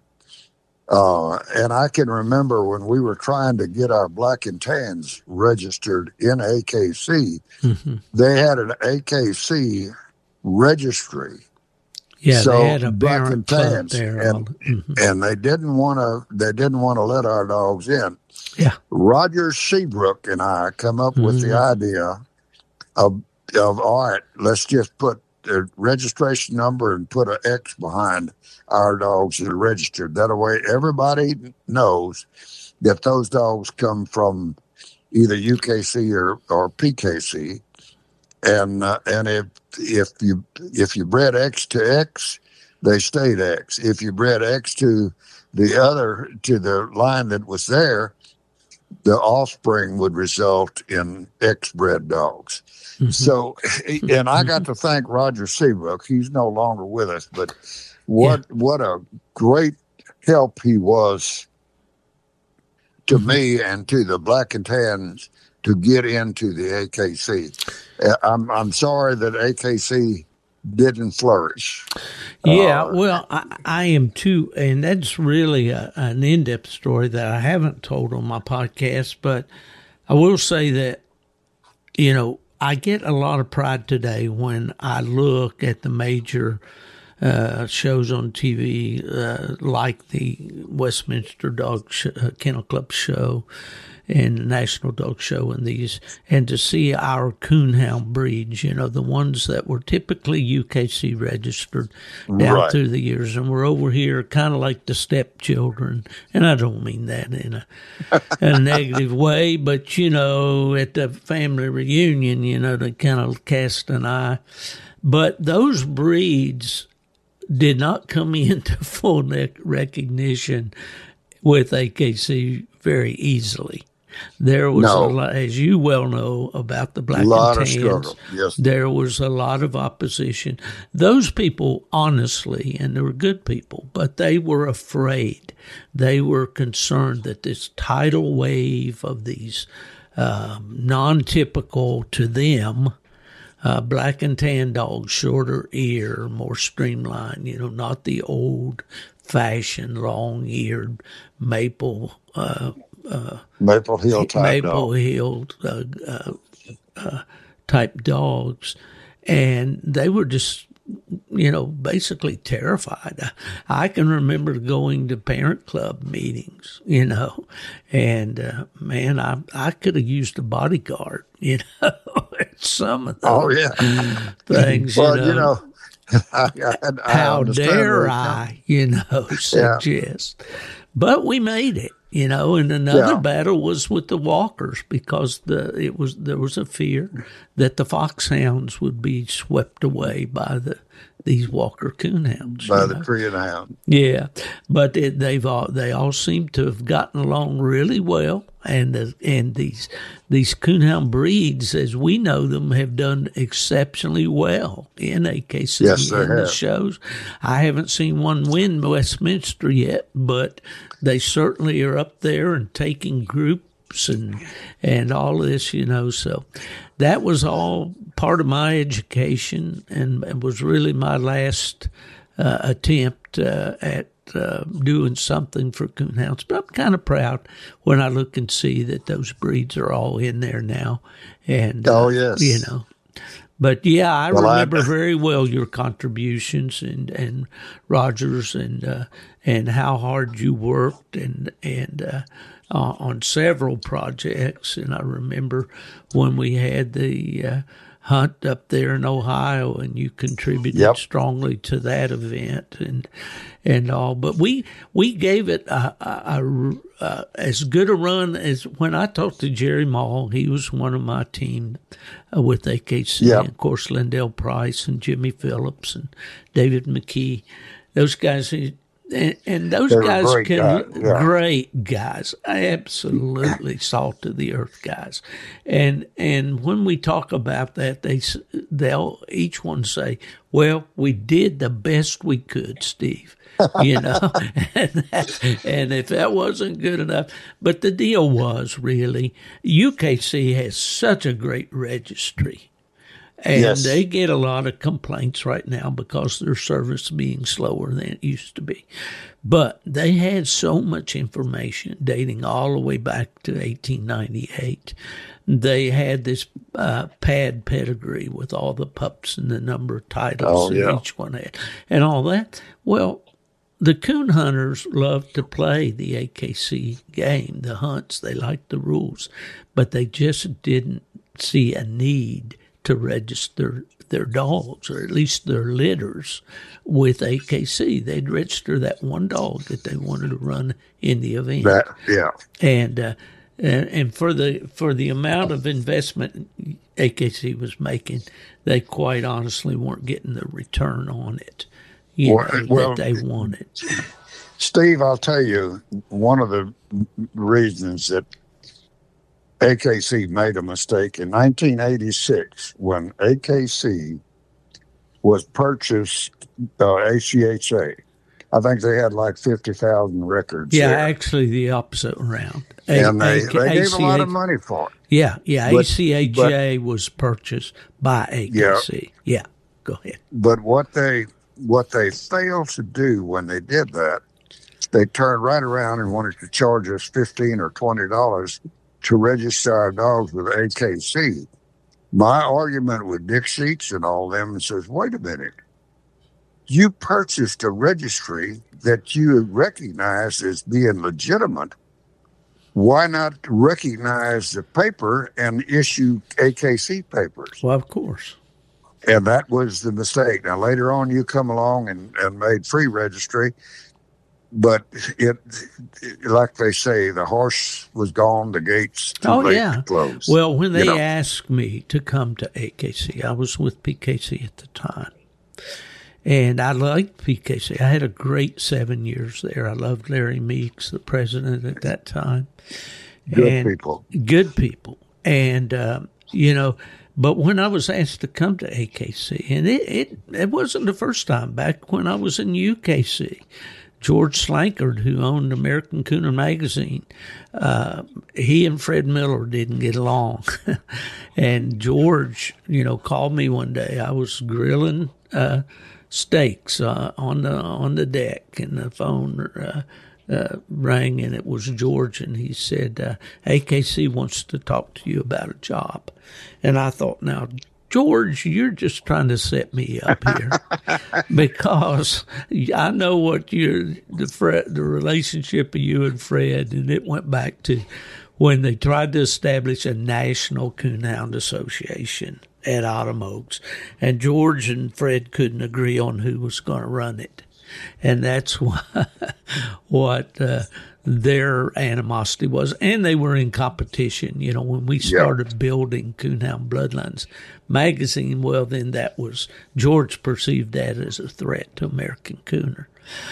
Uh, and I can remember when we were trying to get our black and tans registered in A K C, Mm-hmm. they had an A K C registry. Yeah, So, they had a black parent and club tans, there. and- all- mhm. and they didn't want to they didn't want to let our dogs in. Yeah. Roger Seabrook and I come up with the Mhm. idea of of all right, let's just put the registration number and put an X behind our dogs that are registered. That way everybody knows that those dogs come from either U K C or, or P K C. And uh, and if if you if you bred X to X, they stayed X. If you bred X to the other to the line that was there, the offspring would result in X bred dogs. Mhm. So, and I got to thank Roger Seabrook. He's no longer with us, but what what a great help he was to Mhm. me and to the black and tans to get into the A K C. Uh, I'm I'm sorry that A K C didn't flourish. Yeah, Uh, well, I, I am too, and that's really a, an in-depth story that I haven't told on my podcast. But I will say that, you know, I get a lot of pride today when I look at the major uh, shows on T V, uh, like the Westminster Dog Sh- uh, Kennel Club show and the National Dog Show and these, and to see our coonhound breeds, you know, the ones that were typically U K C registered down Right. through the years, and we're over here kind of like the stepchildren, and I don't mean that in a, a negative way, but, you know, at the family reunion, you know, they kind of cast an eye. But those breeds did not come into full recognition with A K C very easily. There was No. a lot, as you well know, about the black Lot and of tans. struggle, yes. There was a lot of opposition. Those people, honestly, and they were good people, but they were afraid. They were concerned that this tidal wave of these um, non-typical to them uh, black and tan dogs, shorter ear, more streamlined, you know, not the old-fashioned, long-eared maple uh Uh, Maple Hill type Maple dog. Hill uh, uh, uh, type dogs, and they were just, you know, basically terrified. I, I can remember going to parent club meetings, you know, and uh, man, I I could have used a bodyguard, you know, at some of those Oh, yeah. things. Well, you know, you know I, I, I how understand dare where it I, you know, Yeah. suggest. But we made it. You know, and another Yeah. battle was with the walkers because the it was there was a fear that the foxhounds would be swept away by the these walker coonhounds. by you the know. Korean hound. Yeah, but it, they've all they all seem to have gotten along really well, and the, and these these coonhound breeds, as we know them, have done exceptionally well in A K C Yes, they in the have. shows. I haven't seen one win Westminster yet, but they certainly are up there and taking groups and and all this, you know. So that was all part of my education, and it was really my last uh, attempt uh, at uh, doing something for coonhounds. But I'm kind of proud when I look and see that those breeds are all in there now. And Oh, uh, yes. you know. But yeah, I Well, I- remember very well your contributions and and Rogers and uh, and how hard you worked and and uh, uh, on several projects. And I remember when we had the uh, hunt up there in Ohio, and you contributed Yep. strongly to that event and and all. But we we gave it a, a, a, a, as good a run as when I talked to Jerry Mall. He was one of my team uh, with A K C, Yep. and of course Lindell Price and Jimmy Phillips and David McKee. Those guys. And, and those They were guys great can guys, yeah. great guys, absolutely salt of the earth guys. And and when we talk about that, they s- they'll each one say, "Well, we did the best we could, Steve." You know, and, that, and if that wasn't good enough, but the deal was really U K C has such a great registry. And Yes. they get a lot of complaints right now because their service being slower than it used to be. But they had so much information dating all the way back to eighteen ninety-eight. They had this uh, pad pedigree with all the pups and the number of titles Oh, that yeah. each one had and all that. Well, the coon hunters love to play the A K C game, the hunts. They liked the rules, but they just didn't see a need to register their dogs, or at least their litters, with A K C. They'd register that one dog that they wanted to run in the event. That, yeah. And uh, and, and for the for the amount of investment A K C was making, they quite honestly weren't getting the return on it, you Well, know, well, that they wanted. Steve, I'll tell you, one of the reasons that A K C made a mistake in nineteen eighty-six when A K C was purchased, uh, A C H A. I think they had like fifty thousand records. Yeah, there. actually the opposite round. and they, A- they gave a lot of ACH money for it. Yeah, yeah. But- A C H A was purchased by A K C. Yeah, go ahead. But what they what they failed to do when they did that, they turned right around and wanted to charge us fifteen or twenty dollars to register our dogs with A K C. My argument with Dick Sheets and all them says, wait a minute. You purchased a registry that you recognize as being legitimate. Why not recognize the paper and issue A K C papers? Well, of course. And that was the mistake. Now, later on, you come along and, and made free registry. But it, it, like they say, the horse was gone, the gates too Oh, late yeah. to close. Well, when they You know? asked me to come to A K C, I was with P K C at the time. And I liked P K C. I had a great seven years there. I loved Larry Meeks, the president at that time. Good and people. Good people. And, um, you know, but when I was asked to come to A K C, and it, it, it wasn't the first time. Back when I was in U K C, George Slankard, who owned American Cooner magazine, uh, he and Fred Miller didn't get along. And George, you know, called me one day. I was grilling uh, steaks uh, on the on the deck, and the phone uh, uh, rang, and it was George, and he said, uh, A K C wants to talk to you about a job. And I thought, now, George, you're just trying to set me up here because I know what you're, the Fred, the relationship of you and Fred, and it went back to when they tried to establish a national coonhound association at Autumn Oaks, and George and Fred couldn't agree on who was going to run it. And that's why, what uh, their animosity was. And they were in competition. You know, when we started yeah. building Coonhound Bloodlines magazine, well, then that was, George perceived that as a threat to American Cooner.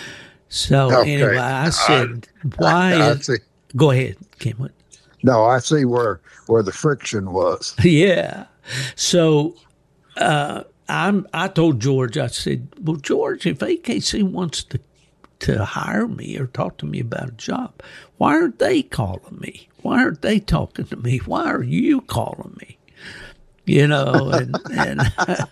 So okay. anyway, I said, I, why? I, I is, go ahead, Kenwood. No, I see where, where the friction was. Yeah. So, uh, I'm, I told George, I said, well, George, if A K C wants to to hire me or talk to me about a job, why aren't they calling me? Why aren't they talking to me? Why are you calling me? You know, and, and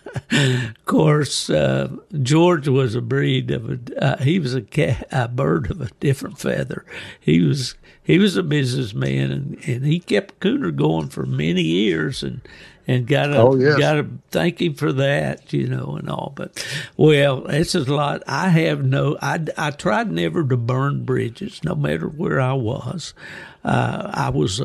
of course, uh, George was a breed of a, uh, he was a, cat, a bird of a different feather. He was, he was a businessman, and, and he kept Cooner going for many years, and, and got to, oh, yes. got to thank him for that, you know, and all. But, well, it's a lot. I have no, I, I tried never to burn bridges, no matter where I was. Uh, I was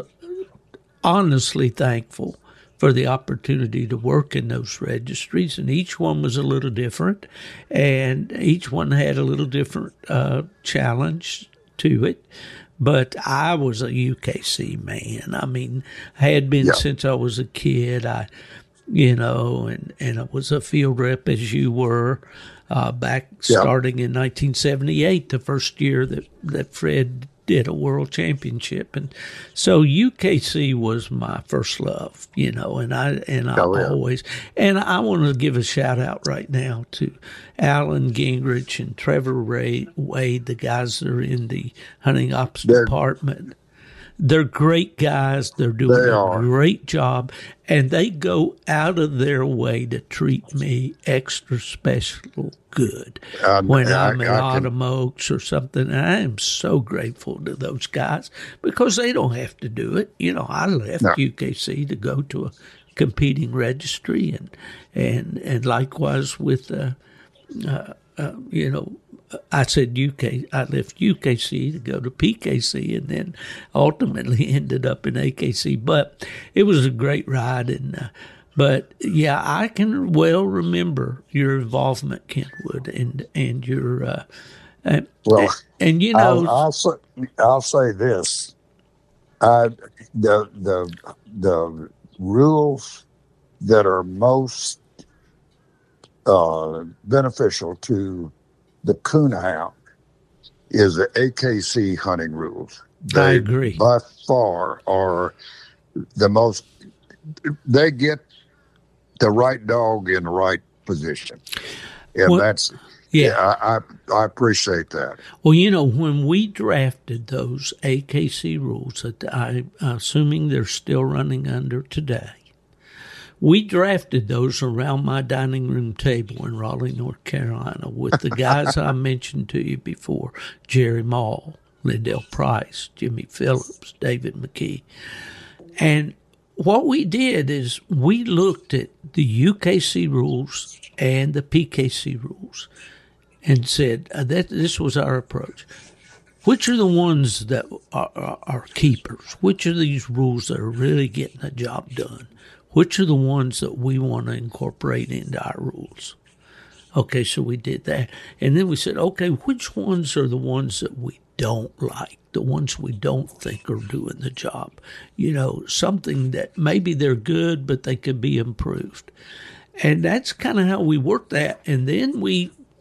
honestly thankful for the opportunity to work in those registries, and each one was a little different, and each one had a little different uh, challenge to it. But I was a U K C man. I mean, I had been yeah. since I was a kid. I, you know, and, and I was a field rep as you were uh, back yeah. starting in nineteen seventy-eight, the first year that, that Fred did a world championship. And so U K C was my first love, you know, and I, and I oh, yeah. always, and I want to give a shout out right now to Alan Gingrich and Trevor Ray Wade, the guys that are in the hunting ops They're, department. They're great guys. They're doing they a are. great job, and they go out of their way to treat me extra special good um, when I, I'm in I Autumn can... Oaks or something. And I am so grateful to those guys because they don't have to do it. You know, I left no. U K C to go to a competing registry, and and and likewise with, uh, uh, uh, you know, I said U K. I left U K C to go to P K C, and then ultimately ended up in A K C. But it was a great ride, and uh, but yeah, I can well remember your involvement, Kenwood, and and your uh, and, well, and, and you know, I'll, I'll say I'll say this: uh, the the the rules that are most uh, beneficial to the coonhound is the A K C hunting rules. They I agree. By far are the most, they get the right dog in the right position. And well, that's, yeah, yeah I, I, I appreciate that. Well, you know, when we drafted those A K C rules that I, assuming they're still running under today, we drafted those around my dining room table in Raleigh, North Carolina, with the guys I mentioned to you before, Jerry Mall, Lindell Price, Jimmy Phillips, David McKee. And what we did is we looked at the U K C rules and the P K C rules and said, uh, that this was our approach. Which are the ones that are, are, are keepers? Which are these rules that are really getting the job done? Which are the ones that we want to incorporate into our rules? Okay, so we did that. And then we said, okay, which ones are the ones that we don't like, the ones we don't think are doing the job? You know, something that maybe they're good, but they could be improved. And that's kind of how we worked that. And then we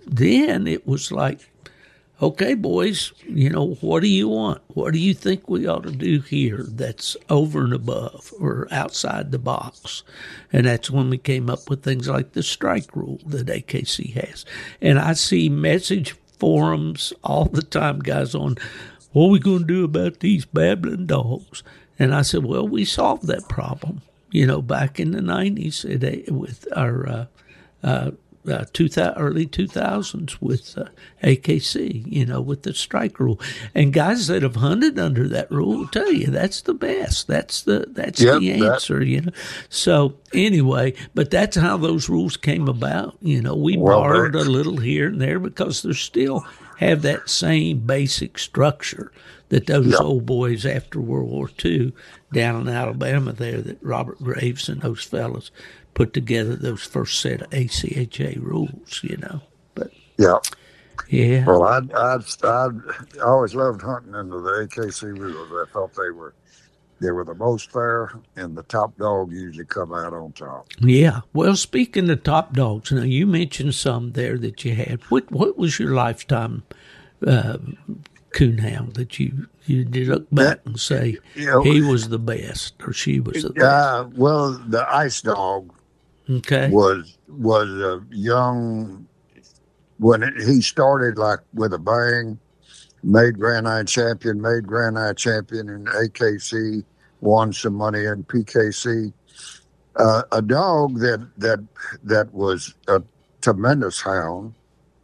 then it was like, okay, boys, you know, what do you want? What do you think we ought to do here that's over and above or outside the box? And that's when we came up with things like the strike rule that A K C has. And I see message forums all the time, guys, on what are we going to do about these babbling dogs? And I said, well, we solved that problem, you know, back in the nineties with our uh, uh, uh, two thousand, early two thousands with uh, A K C, you know, with the strike rule. And guys that have hunted under that rule will tell you that's the best. That's the that's Yep, the answer, that. you know. So anyway, but that's how those rules came about. You know, we Well, borrowed a thanks. little here and there because they still have that same basic structure that those Yep. old boys after World War Two down in Alabama there, that Robert Graves and those fellas put together those first set of A C H A rules, you know. But Yeah. yeah, Well, I I I always loved hunting under the A K C rules. I thought they were they were the most fair, and the top dog usually come out on top. yeah. Well, speaking of top dogs, now you mentioned some there that you had. What what was your lifetime uh, coonhound that you you did look back and say You know, he was the best or she was the best? uh, well, the ice dog Okay. was was a young when it, he started like with a bang, made Grand Eye champion, made Grand Eye champion in A K C, won some money in P K C. Uh, a dog that that that was a tremendous hound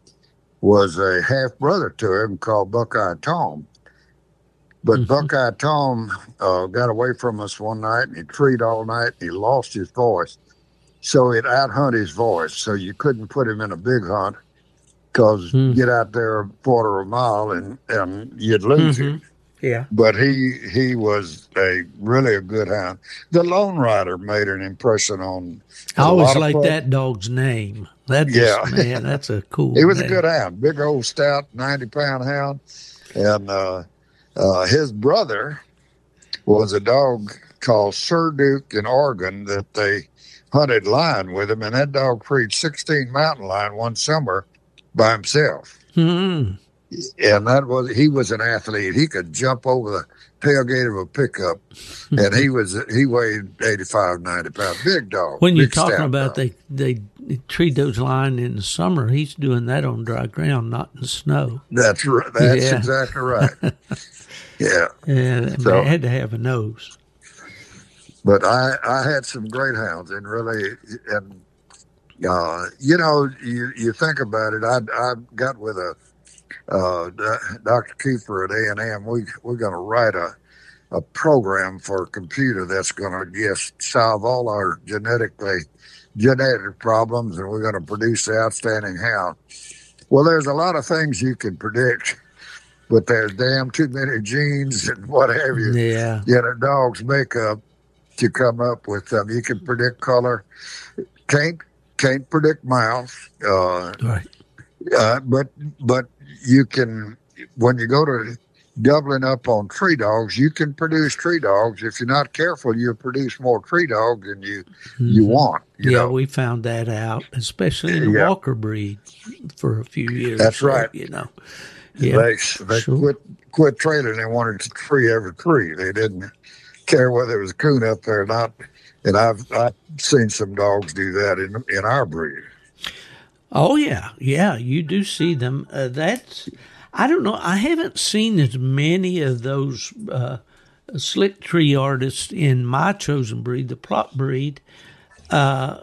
was a half brother to him called Buckeye Tom. But Mhm. Buckeye Tom uh, got away from us one night and he treed all night and he lost his voice. So it out-hunt his voice. So you couldn't put him in a big hunt because Hmm. get out there a quarter of a mile and, and you'd lose him. Yeah. But he he was a really a good hound. The Lone Rider made an impression on. I a always lot of like folks. that dog's name. That just, Yeah. man, that's a cool He was a name. good hound, big old stout, ninety pound hound, and uh, uh, his brother was a dog called Sir Duke in Oregon that they hunted lion with him, and that dog freed sixteen mountain lion one summer by himself. Hmm. And that was he was an athlete. He could jump over the tailgate of a pickup, and he was he weighed eighty-five, ninety pounds. Big dog. When you're big talking stout about dog. they, they treat those lion in the summer, he's doing that on dry ground, not in the snow. That's right. That's Yeah. exactly right. Yeah. And So- they had to have a nose. But I, I had some great hounds, and really, and uh, you know, you, you think about it. I I got with a uh, Doctor Kiefer at A and M. We we're going to write a a program for a computer that's going to just solve all our genetically genetic problems, and we're going to produce the outstanding hound. Well, there's a lot of things you can predict, but there's damn too many genes and what have you. Yeah. You know, dog's makeup to come up with them. You can predict color. Can't can't predict mouth. Uh, Right. uh, but but you can when you go to doubling up on tree dogs, you can produce tree dogs. If you're not careful, you'll produce more tree dogs than you you Mhm. want. You yeah, know? we found that out, especially in the Yeah. Walker breed for a few years. That's right. You know. Yeah. They they Sure. quit quit trailing. They wanted to tree every tree. They didn't care whether it was a coon up there or not. And I've I've seen some dogs do that in in our breed. Oh yeah, yeah, you do see them. Uh, that's I don't know. I haven't seen as many of those uh, slick tree artists in my chosen breed, the plot breed. Uh,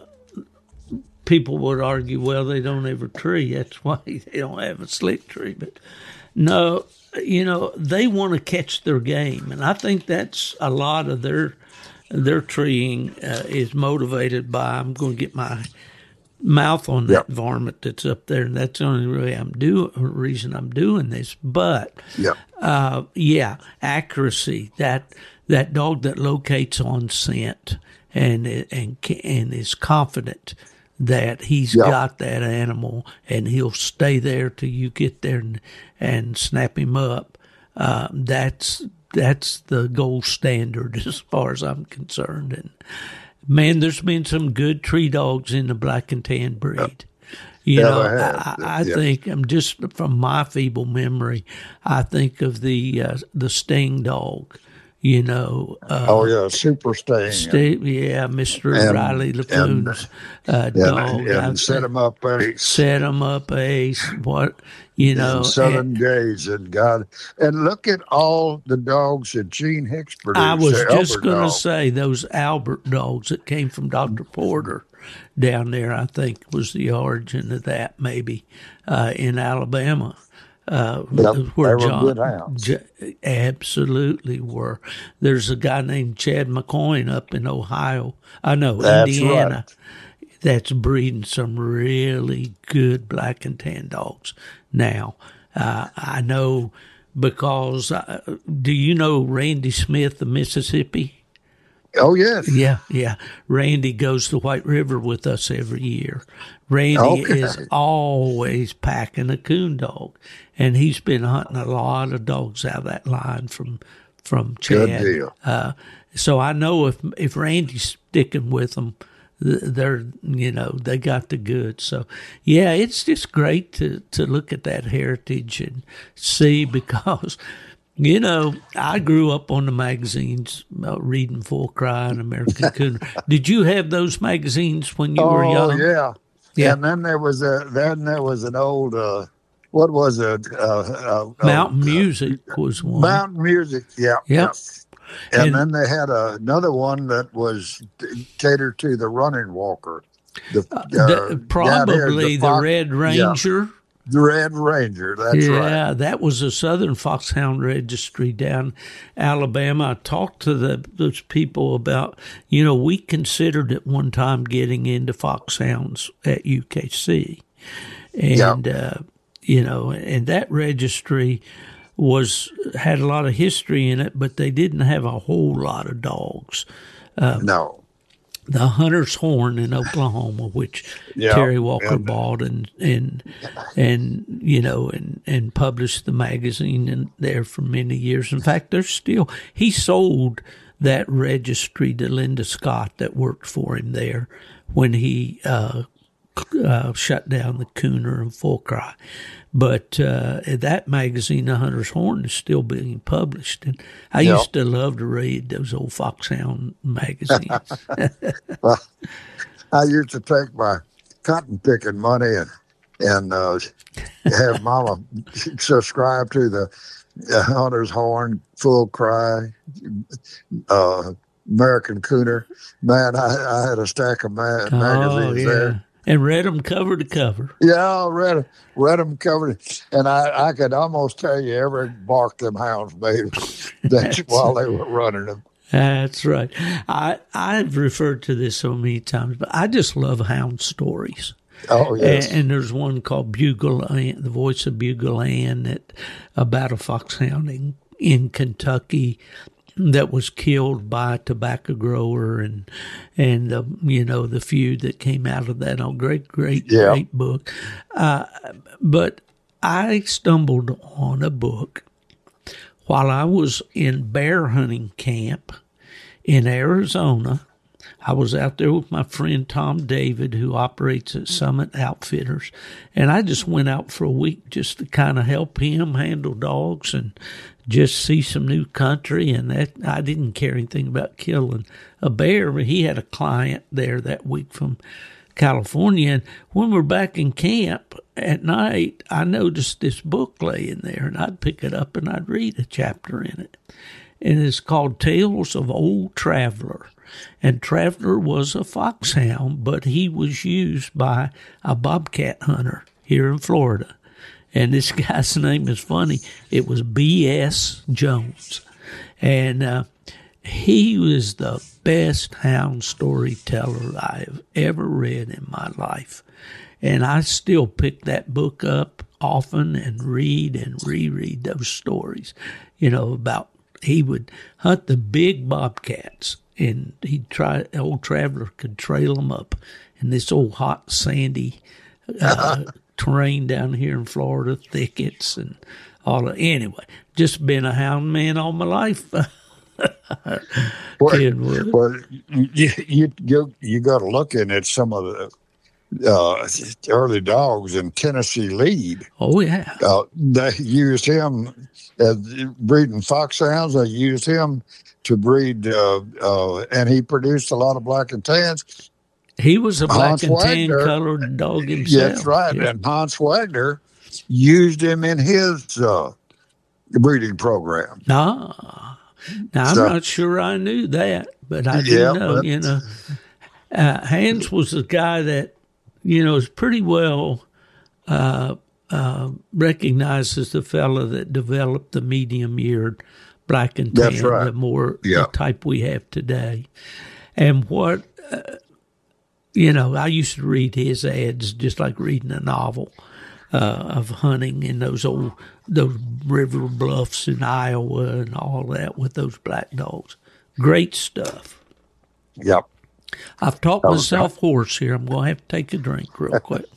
people would argue, well, they don't ever tree. That's why they don't have a slick tree. But no, you know, they want to catch their game, and I think that's a lot of their their treeing uh, is motivated by I'm going to get my mouth on that Yep. varmint that's up there, and that's the only way I'm do reason I'm doing this. But Yeah. uh, yeah, accuracy. That that dog that locates on scent and and and is confident that he's Yeah. got that animal, and he'll stay there till you get there and, and snap him up. Uh, that's that's the gold standard as far as I'm concerned. And man, there's been some good tree dogs in the black and tan breed. You Never know, have. I, I Yeah. think I'm just from my feeble memory, I think of the uh, the Sting dog. You know. Uh, oh yeah, Super Sting. Steve, yeah, Mister And- Riley LaFoon's uh, and, dog. I and set think. him up ace. Set him up ace. What you know? and Southern and Gaze and God. And look at all the dogs that Gene Hicks produced. I was the just Albert going to dog. say those Albert dogs that came from Doctor Porter down there. I think was the origin of that, maybe uh, in Alabama. Uh, Yep, where they were John good hounds. J- absolutely were. There's a guy named Chad McCoyne up in Ohio. I know That's Indiana. That's breeding some really good black and tan dogs now. Uh, I know because uh, do you know Randy Smith of Mississippi? Oh yes. Yeah, yeah. Randy goes to White River with us every year. Randy Okay. is always packing a coon dog, and he's been hunting a lot of dogs out of that line from from Chad. Good deal. Uh, so I know if if Randy's sticking with them, th- they're you know they got the goods. So yeah, it's just great to to look at that heritage and see because. You know, I grew up on the magazines, uh, reading Full Cry and American Cooner. Did you have those magazines when you oh were young? yeah. Yeah. And then there was a then there was an old uh, what was it? Uh, uh, Mountain uh, Music was one. Mountain Music. Yeah. Yep. And, And- then they had a, another one that was catered to the running walker. The, uh, The- probably the, the Fox- Red Ranger. The Red Ranger. That's yeah, right. that was a Southern Foxhound Registry down Alabama. I talked to the, those people about, you know, we considered at one time getting into foxhounds at U K C. And, uh, you know, and that registry was had a lot of history in it, but they didn't have a whole lot of dogs. Uh, no. The Hunter's Horn in Oklahoma, which Yeah, Terry Walker and- bought and and and you know and and published the magazine in there for many years. In fact, there's still he sold that registry to Linda Scott that worked for him there when he uh, uh, shut down the Cooner and Full Cry. But uh, that magazine, The Hunter's Horn, is still being published. And I Yep. used to love to read those old Foxhound magazines. Well, I used to take my cotton picking money and and uh, have Mama subscribe to the uh, Hunter's Horn, Full Cry, uh, American Cooner. Man, I, I had a stack of ma- Oh, magazines yeah. there. And read them cover to cover. Yeah, I read read them covered, and I, I could almost tell you every bark them hounds made that's while they were running them. That's right. I I've referred to this so many times, but I just love hound stories. Oh yes, And, and there's one called Bugle Ann, The Voice of Bugle Ann, that about a foxhound in, in Kentucky that was killed by a tobacco grower, and and uh, you know the feud that came out of that. Oh, great, great, Yeah. great book. Uh, but I stumbled on a book while I was in bear hunting camp in Arizona. I was out there with my friend Tom David, who operates at Summit Outfitters, and I just went out for a week just to kind of help him handle dogs and just see some new country. And that I didn't care anything about killing a bear, but he had a client there that week from California. And when we're back in camp at night, I noticed this book laying there, and I'd pick it up and I'd read a chapter in it. And it's called Tales of Old Traveler. And Traveler was a foxhound, but he was used by a bobcat hunter here in Florida. And this guy's name is funny. It was B S Jones. And uh, he was the best hound storyteller I've ever read in my life. And I still pick that book up often and read and reread those stories, you know, about he would hunt the big bobcats, and he'd try, old Traveler could trail them up in this old hot sandy uh, terrain down here in Florida, thickets and all of, anyway, just been a hound man all my life. well, Kenwood. well, you you you, you got to look in at some of the uh, early dogs in Tennessee Lead. Oh, yeah. Uh, they used him as breeding foxhounds. They used him to breed, uh, uh, and he produced a lot of black and tans. He was a black Hans and tan Wagner, colored dog himself. That's right. Yeah. And Hans Wagner used him in his uh, breeding program. Ah, now I'm So- not sure I knew that, but I do Yeah, know, but- you know, uh, Hans was a guy that, you know, is pretty well uh, uh, recognized as the fella that developed the medium-eared black and tan, That's right. the more Yeah. the type we have today. And what, uh, you know, I used to read his ads just like reading a novel uh, of hunting in those old those river bluffs in Iowa and all that with those black dogs. Great stuff. Yep. I've talked That was myself hoarse here. I'm going to have to take a drink real quick.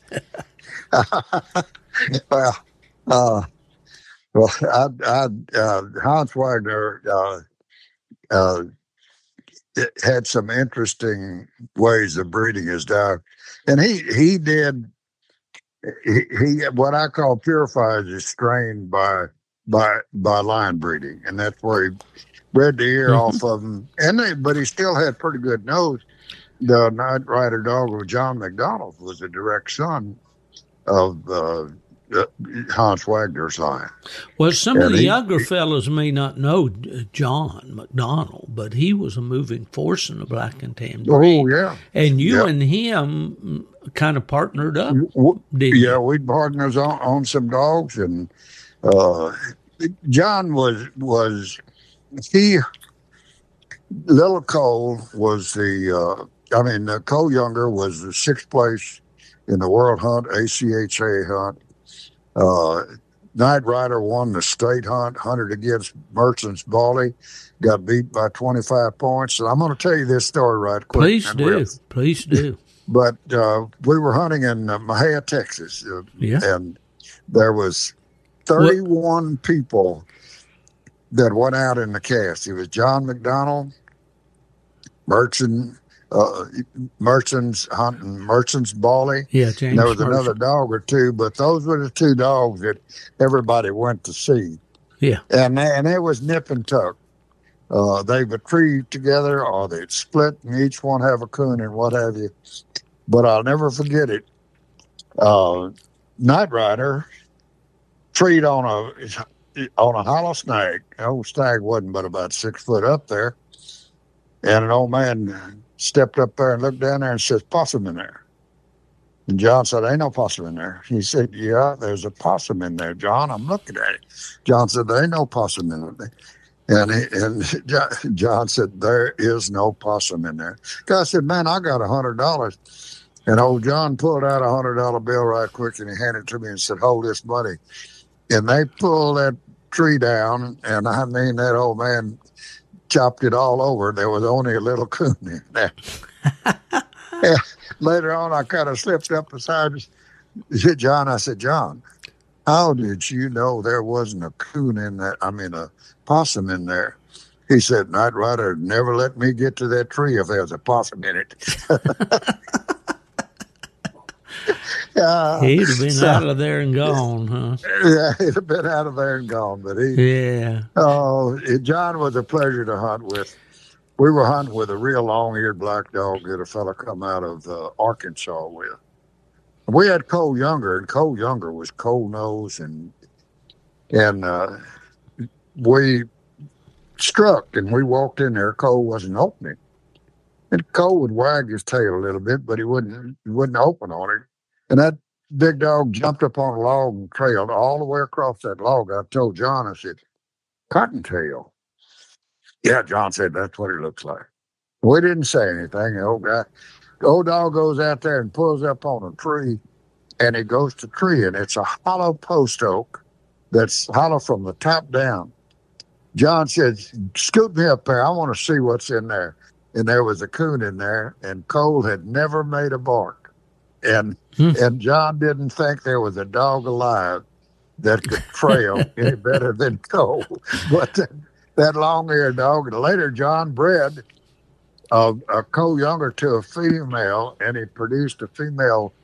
well, uh, well, I, I, uh, Hans Wagner uh, uh, it had some interesting ways of breeding his dog, and he he did he, he what I call purifies his strain by by by line breeding, and that's where he bred the ear Mhm. off of them, and they, but he still had pretty good nose. The Night Rider dog of John McDonald was a direct son of uh, uh, Hans Wagner's line. Well, some of And the he- younger fellows may not know uh, John McDonald, but he was a moving force in the black and tan breed. Oh yeah, And you Yeah. and him kind of partnered up, W- did yeah. you? We partners on, on some dogs, and uh, John was was he. Little Cole was the. Uh, I mean, uh, Cole Younger was the sixth place in the world hunt, A C H A hunt. Uh, Night Rider won the state hunt, hunted against Merchant's Bally, got beat by twenty-five points. And I'm going to tell you this story right quick. Please and do. we'll- Please do. But uh, we were hunting in uh, Mahia, Texas, uh, Yeah. and there was thirty-one people that went out in the cast. It was John McDonald, Merchant, uh, Merchant's hunting, Merchant's Bally. Yeah, James. And there was Mercer. another dog or two, but those were the two dogs that everybody went to see. Yeah. And they, and it was nip and tuck. Uh, they would tree together, or they'd split, and each one have a coon and what have you. But I'll never forget it. Uh, Night Rider treed on a on a hollow snag. The old stag wasn't but about six foot up there, and an old man stepped up there and looked down there and says, "Possum in there." And John said, "Ain't no possum in there." He said, "Yeah, there's a possum in there, John. I'm looking at it." John said, "There ain't no possum in it." And he, and Jo- John said, "There is no possum in there." Guy said, "Man, I got a hundred dollars." And old John pulled out a hundred dollar bill right quick, and he handed it to me and said, "Hold this money." And they pulled that tree down, and I mean, that old man chopped it all over. There was only a little coon in there. Yeah. Later on, I kind of slipped up beside John. I said, "John, how did you know there wasn't a coon in that? I mean, a possum in there?" He said, "Night Rider never let me get to that tree if there was a possum in it." uh, He'd have been so- out of there and gone, huh? Yeah, he'd have been out of there and gone. But he, Yeah. oh, it, John was a pleasure to hunt with. We were hunting with a real long-eared black dog that a fella come out of uh, Arkansas with. We had Cole Younger, and Cole Younger was cold nose, and and uh, we struck, and we walked in there. Cole wasn't opening, and Cole would wag his tail a little bit, but he wouldn't he wouldn't open on it. And that big dog jumped up on a log and trailed all the way across that log. I told John, I said, "Cottontail." Yeah, John said, "That's what it looks like." We didn't say anything. The old guy, the old dog goes out there and pulls up on a tree, and he goes to tree, and it's a hollow post oak that's hollow from the top down. John said, "Scoot me up there. I want to see what's in there." And there was a coon in there, and Cole had never made a bark. And Hmm. and John didn't think there was a dog alive that could trail any better than Cole. But that, that long-eared dog, and later John bred a, a Cole Younger to a female, and he produced a female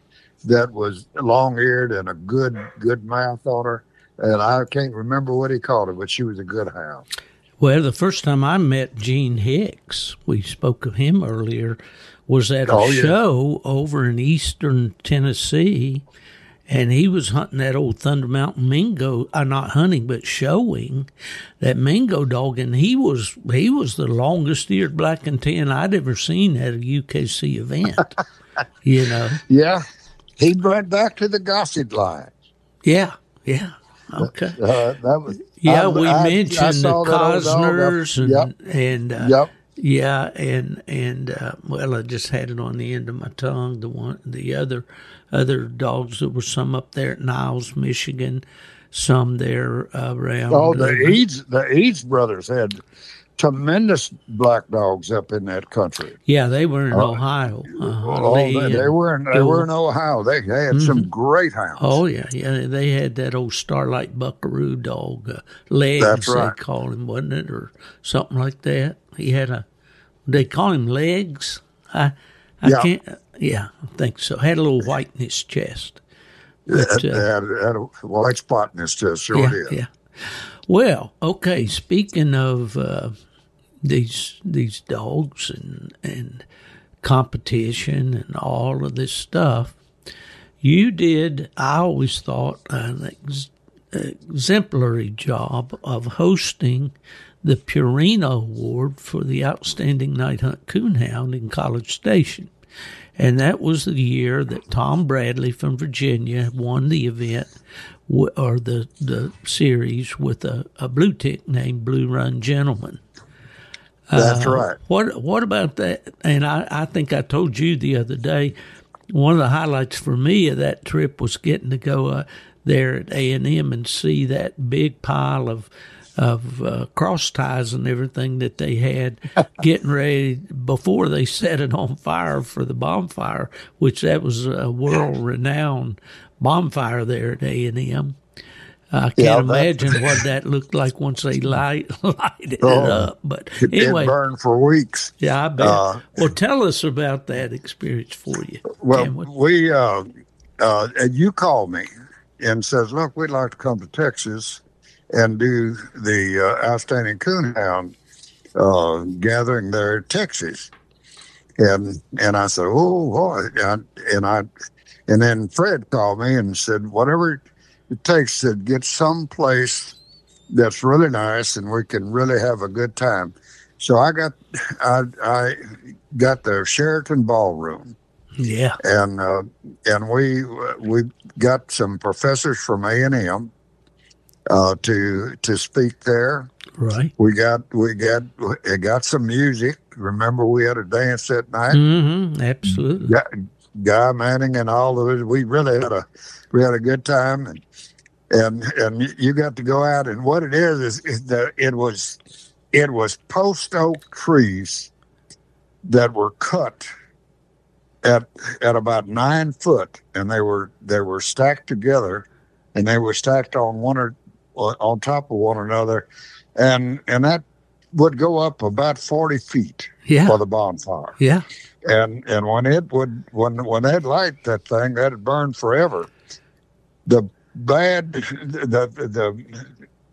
that was long-eared and a good good mouth on her. And I can't remember what he called her, but she was a good hound. Well, the first time I met Gene Hicks, we spoke of him earlier, was at a Oh, yeah. show over in eastern Tennessee, and he was hunting that old Thunder Mountain Mingo, uh, not hunting, but showing that Mingo dog, and he was he was the longest-eared black and tan I'd ever seen at a U K C event, you know. Yeah, he went back to the Gossett line. Yeah, yeah, okay. Uh, that was Yeah, I- we I- I mentioned the saw that old dog up- Cosners and Yep. and uh, Yep. yeah, and and uh, well, I just had it on the end of my tongue. The one, the other, other dogs. There were some up there at Niles, Michigan, some there uh, around. Oh, the uh, Eads, the Eads brothers had tremendous black dogs up in that country. yeah, they were in Uh, Ohio. Uh, Oh, Lee they, they and were in they Bill. were in Ohio. They, they had some great hounds. Oh yeah, yeah. They had that old Starlight Buckaroo dog, uh, Legs. That's right. They called him, wasn't it, or something like that? He had a. They call him Legs. I, I Yeah. can't. Yeah, I think so. Had a little white in his chest. But, They uh, had, had a white spot in his chest. Sure yeah, did. yeah. Well, okay. Speaking of uh, these these dogs and and competition and all of this stuff, you did. I always thought an ex- exemplary job of hosting the Purina Award for the Outstanding Night Hunt Coonhound in College Station. And that was the year that Tom Bradley from Virginia won the event, w- or the, the series, with a, a blue tick named Blue Run Gentleman. That's Uh, right. What what about that? And I, I think I told you the other day, one of the highlights for me of that trip was getting to go uh, there at A and M and see that big pile of of uh, cross ties and everything that they had getting ready before they set it on fire for the bonfire, which that was a world-renowned bonfire there at A and M. I can't Yeah, that- imagine what that looked like once they light, lighted Oh, it up. But It, anyway, it burned for weeks. yeah, I bet. Uh, well, tell us about that experience for you. Well, Can we? we uh, uh, and you called me and says, "Look, we'd like to come to Texas and do the uh, Outstanding Coonhound uh, gathering there in Texas." And and I said, "Oh boy!" And, and I and then Fred called me and said, "Whatever it takes to get some place that's really nice and we can really have a good time." So I got I I got the Sheraton Ballroom. Yeah. And uh, and we we got some professors from A and M uh, to to speak there. Right. We got we got it got some music. Remember, we had a dance that night. Mm-hmm. Absolutely. Guy, Guy Manning and all of it. We really had a we had a good time, and and and you got to go out. And what it is is, is that it was it was post oak trees that were cut at at about nine foot, and they were they were stacked together, and they were stacked on one or on top of one another, and and that would go up about forty feet Yeah. for the bonfire. Yeah. And and when it would when when they'd light that thing, that'd burn forever. The bad the the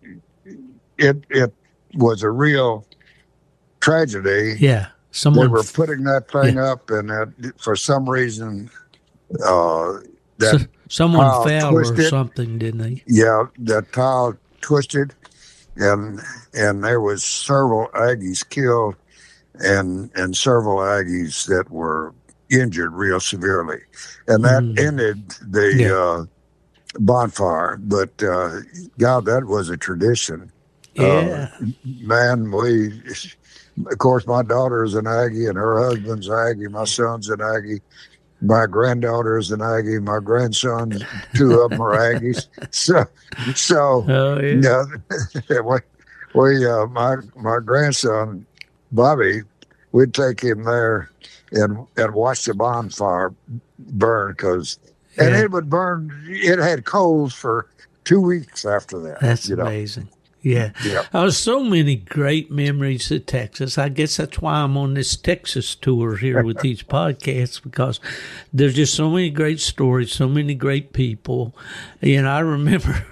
it it was a real tragedy. Yeah. They Someone. were putting that thing up, and that, for some reason, uh, that so- someone pile fell or twisted. something, didn't they? Yeah, that tile twisted, and and there was several Aggies killed, and and several Aggies that were injured real severely, and that Mm. ended the Yeah. uh, bonfire. But uh, God, that was a tradition. Yeah. Uh, man, we. Of course, my daughter is an Aggie, and her husband's Aggie. My son's an Aggie. My granddaughter is an Aggie. My grandson, two of them are Aggies. So, so Oh, yeah. yeah, we, we uh, my my grandson Bobby, we'd take him there and and watch the bonfire burn, because and Yeah. it would burn. It had coals for two weeks after that. That's you know. amazing. Yeah. Yeah. Uh, so many great memories of Texas. I guess that's why I'm on this Texas tour here with these podcasts, because there's just so many great stories, so many great people. You know, I remember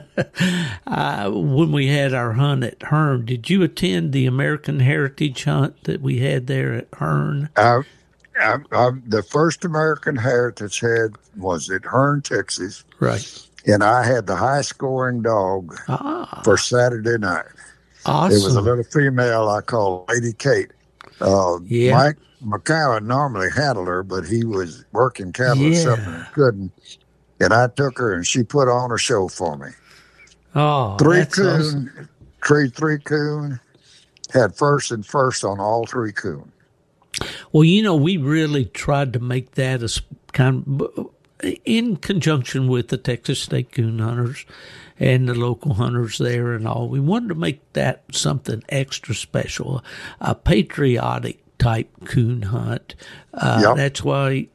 uh, when we had our hunt at Hearne. Did you attend the American Heritage Hunt that we had there at Hearne? I, I, I, the first American Heritage Head was at Hearne, Texas. Right. And I had the high-scoring dog ah. for Saturday night. Awesome. It was a little female I called Lady Kate. Uh, yeah. Mike McCowan normally handled her, but he was working cattle yeah. or something and couldn't. And I took her, and she put on a show for me. Oh, three that's coon, awesome. three, three coon, had first and first on all three coon. Well, you know, we really tried to make that a kind of, in conjunction with the Texas State Coon Hunters and the local hunters there and all. We wanted to make that something extra special, a patriotic type coon hunt. Uh, yep. That's why,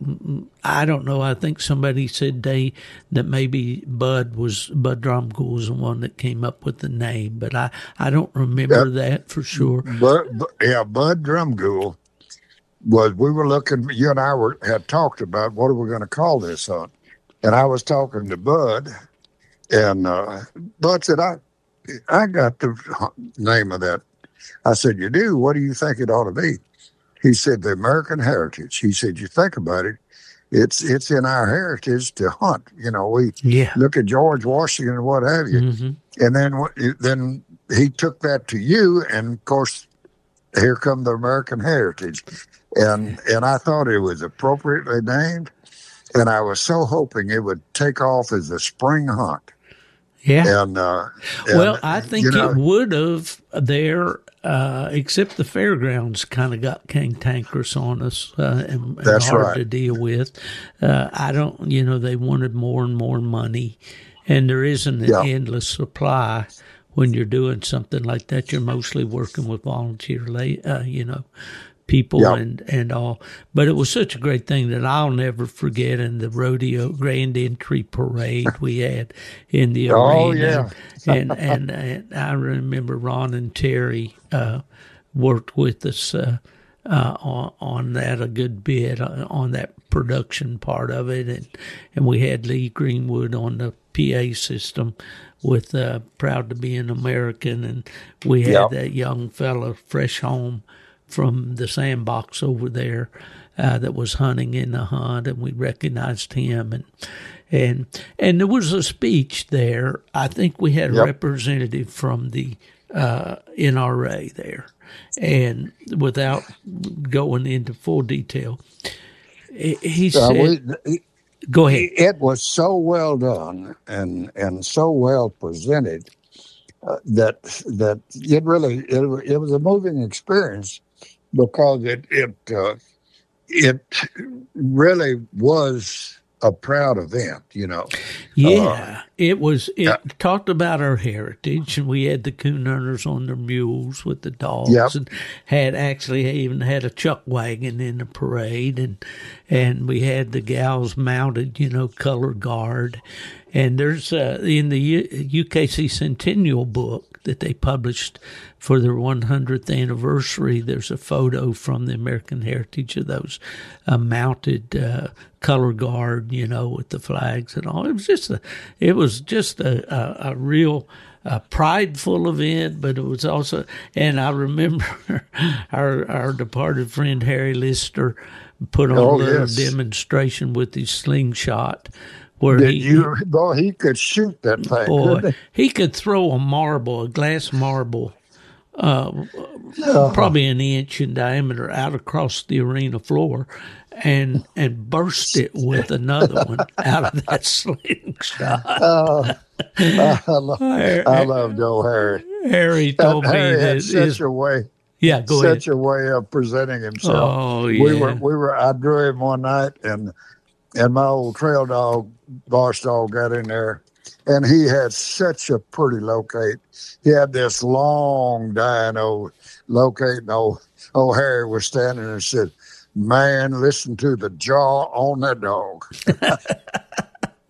I don't know, I think somebody said they that maybe Bud was, Bud Drumgoole was the one that came up with the name, but I, I don't remember yep. that for sure. But, but yeah, Bud Drumgoole was, we were looking, you and I were had talked about what are we going to call this hunt. And I was talking to Bud, and uh, Bud said, I I got the name of that. I said, you do? What do you think it ought to be? He said, the American Heritage. He said, you think about it, it's it's in our heritage to hunt. You know, we yeah. look at George Washington and what have you. Mm-hmm. And then then he took that to you, and, of course, here come the American Heritage. And and I thought it was appropriately named, and I was so hoping it would take off as a spring hunt. Yeah. And, uh, and well, I think you know, it would have there, uh, except the fairgrounds kind of got cantankerous on us uh, and, and that's hard right. to deal with. Uh, I don't, you know, they wanted more and more money, and there isn't an yeah. endless supply. When you're doing something like that, you're mostly working with volunteer, uh, you know, people yep. and, and all. But it was such a great thing that I'll never forget in the rodeo grand entry parade we had in the oh, arena. Yeah. and, and and I remember Ron and Terry uh, worked with us uh, uh, on, on that a good bit, uh, on that production part of it. And, and we had Lee Greenwood on the P A system with uh, Proud to Be an American. And we had yep. that young fella fresh home from the sandbox over there uh, that was hunting in the hunt, and we recognized him. And and and there was a speech there. I think we had a yep. representative from the uh, N R A there. And without going into full detail, he said, uh, we, go ahead. It was so well done and, and so well presented uh, that that it really, it, it was a moving experience. Because it it uh, it really was a proud event, you know. Yeah, uh, it was. It yeah. talked about our heritage, and we had the coon hunters on their mules with the dogs, yep. and had actually even had a chuck wagon in the parade, and and we had the gals mounted, you know, color guard. And there's uh, in the U- UKC Centennial book that they published for their one hundredth anniversary, there's a photo from the American Heritage of those uh, mounted uh, color guard, you know, with the flags and all. It was just a, it was just a, a, a real uh, prideful event, but it was also, and I remember our our departed friend Harry Lister put on oh, a little yes. demonstration with his slingshot. Where Did he, you, boy, he could shoot that thing. Boy, he? he could throw a marble, a glass marble, uh, uh, probably an inch in diameter, out across the arena floor, and and burst it with another one out of that slingshot. Uh, I, love, I loved old Harry. Harry told that, me Harry that had such his, a way. Yeah, go such ahead. a way of presenting himself. Oh yeah. We were we were. I drew him one night and. And my old trail dog, boss dog, got in there, and he had such a pretty locate. He had this long dying old locate, and old, old Harry was standing there and said, "Man, listen to the jaw on that dog."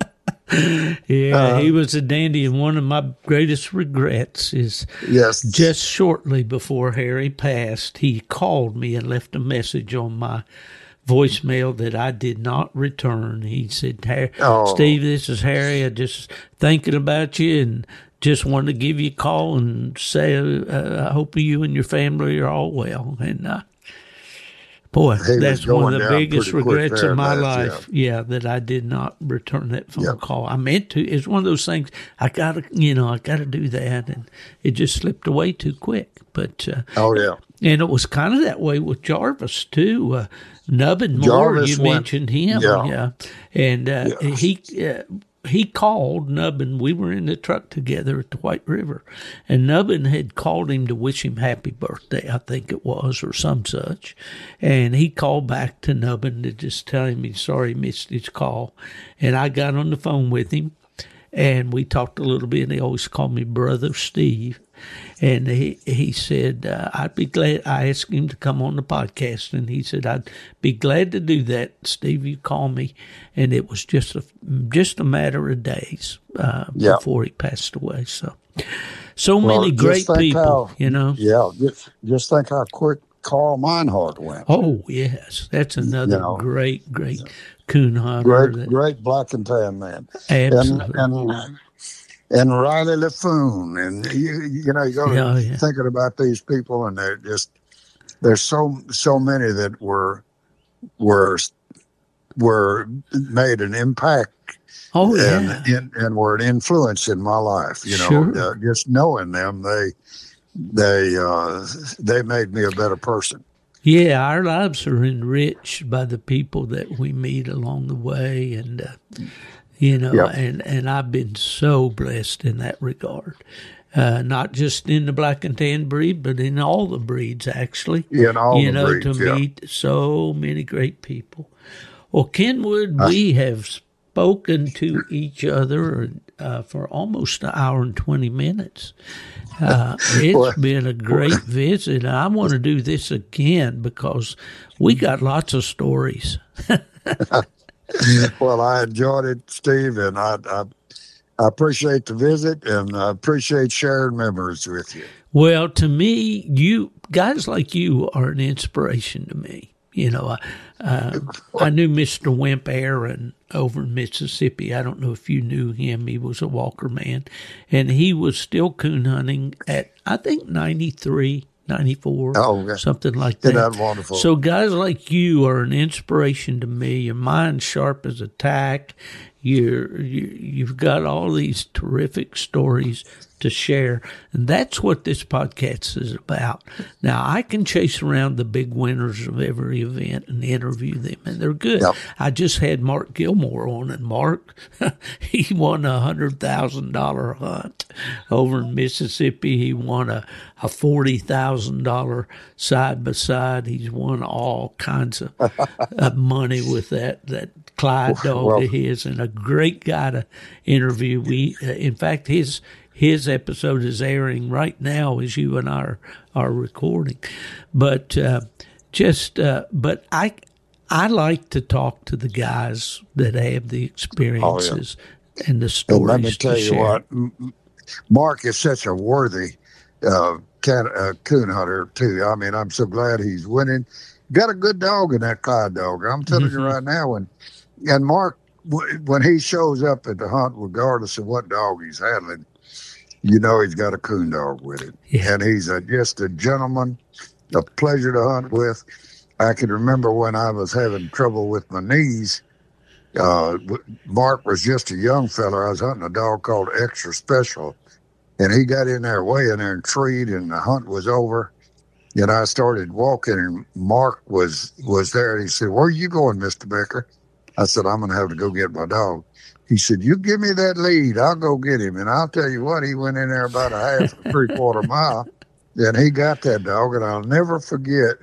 yeah, Uh, he was a dandy, and one of my greatest regrets is Yes. just shortly before Harry passed, he called me and left a message on my voicemail that I did not return. He said, "Harry, Oh. Steve, this is Harry. I just thinking about you and just wanted to give you a call and say uh, I hope you and your family are all well." And uh, boy, He was that's one going of the down biggest pretty quick regrets there, of my Beth, life. Yeah. that I did not return that phone Yep. call. I meant to. It's one of those things. I gotta, you know, I gotta do that, and it just slipped away too quick. But uh, Oh, yeah. and it was kind of that way with Jarvis too. Uh, Nubbin Moore, Jarvis you went- mentioned him, yeah. yeah, and uh, Yeah. he. Uh, He called Nubbin. We were in the truck together at the White River, and Nubbin had called him to wish him happy birthday, I think it was, or some such. And he called back to Nubbin to just tell him he's sorry he missed his call. And I got on the phone with him, and we talked a little bit. And he always called me Brother Steve. And he he said, uh, I'd be glad. I asked him to come on the podcast, and he said, I'd be glad to do that. Steve, you call me. And it was just a, just a matter of days uh, Yeah. before he passed away. So, so Well, many just great think people, how- you know. Yeah. Just, just think how quick Carl Meinhardt went. Oh, yes. That's another You know. great, great coon hunter. Great, that- great black and tan man. Absolutely. And, and, and Riley LaFoon. And, you, you know, you go Yeah, yeah. thinking about these people, and they're just, there's so, so many that were, were, were made an impact Oh, and, yeah. and, and were an influence in my life. You know, Sure. uh, just knowing them, they, they, uh, they made me a better person. Yeah, our lives are enriched by the people that we meet along the way, and uh, you know, Yep. and and I've been so blessed in that regard. Uh, not just in the black and tan breed, but in all the breeds, actually. In all you the know, breeds, to yeah. meet so many great people. Well, Kenwood, we have spoken to each other uh, for almost an hour and twenty minutes. Uh, it's Well- been a great visit. I want to do this again because we got lots of stories. Well, I enjoyed it, Steve, and I, I, I appreciate the visit, and I appreciate sharing memories with you. Well, to me, you guys like you are an inspiration to me. You know, I, uh, I knew Mister Wimp Aaron over in Mississippi. I don't know if you knew him. He was a Walker man, and he was still coon hunting at, I think, ninety-three, ninety-four, Oh, yeah. something like that. Isn't that wonderful? So guys like you are an inspiration to me. Your mind's sharp as a tack. You're, you, you've got all these terrific stories to share, and that's what this podcast is about. Now, I can chase around the big winners of every event and interview them, and they're good. Yep. I just had Mark Gilmore on, and Mark, he won a hundred thousand dollar hunt over in Mississippi. He won a, a forty thousand dollar side by side. He's won all kinds of uh, money with that that Clyde dog Well- of his, and a great guy to interview. We, uh, in fact, his. His episode is airing right now as you and I are, are recording. But uh, just, uh, but I, I like to talk to the guys that have the experiences and the And stories let me tell to you share. what, M- M- Mark is such a worthy uh, cat, uh, coon hunter, too. I mean, I'm so glad he's winning. Got a good dog in that Clyde dog. I'm telling Mm-hmm. you right now. And, and Mark, w- when he shows up at the hunt, regardless of what dog he's handling, you know he's got a coon dog with him. Yeah. And he's a, just a gentleman, a pleasure to hunt with. I can remember when I was having trouble with my knees, uh, w- Mark was just a young fella. I was hunting a dog called Extra Special, and he got in there way in there and treed, and the hunt was over. And I started walking, and Mark was was there, and he said, "Where are you going, Mister Becker?" I said, "I'm going to have to go get my dog." He said, "You give me that lead, I'll go get him." And I'll tell you what, he went in there about a half, a three quarter mile, and he got that dog. And I'll never forget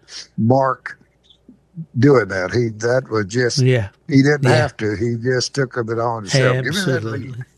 Mark doing that. He that was just Yeah, he didn't Yeah. have to. He just took it on himself. Give me that lead. absolutely.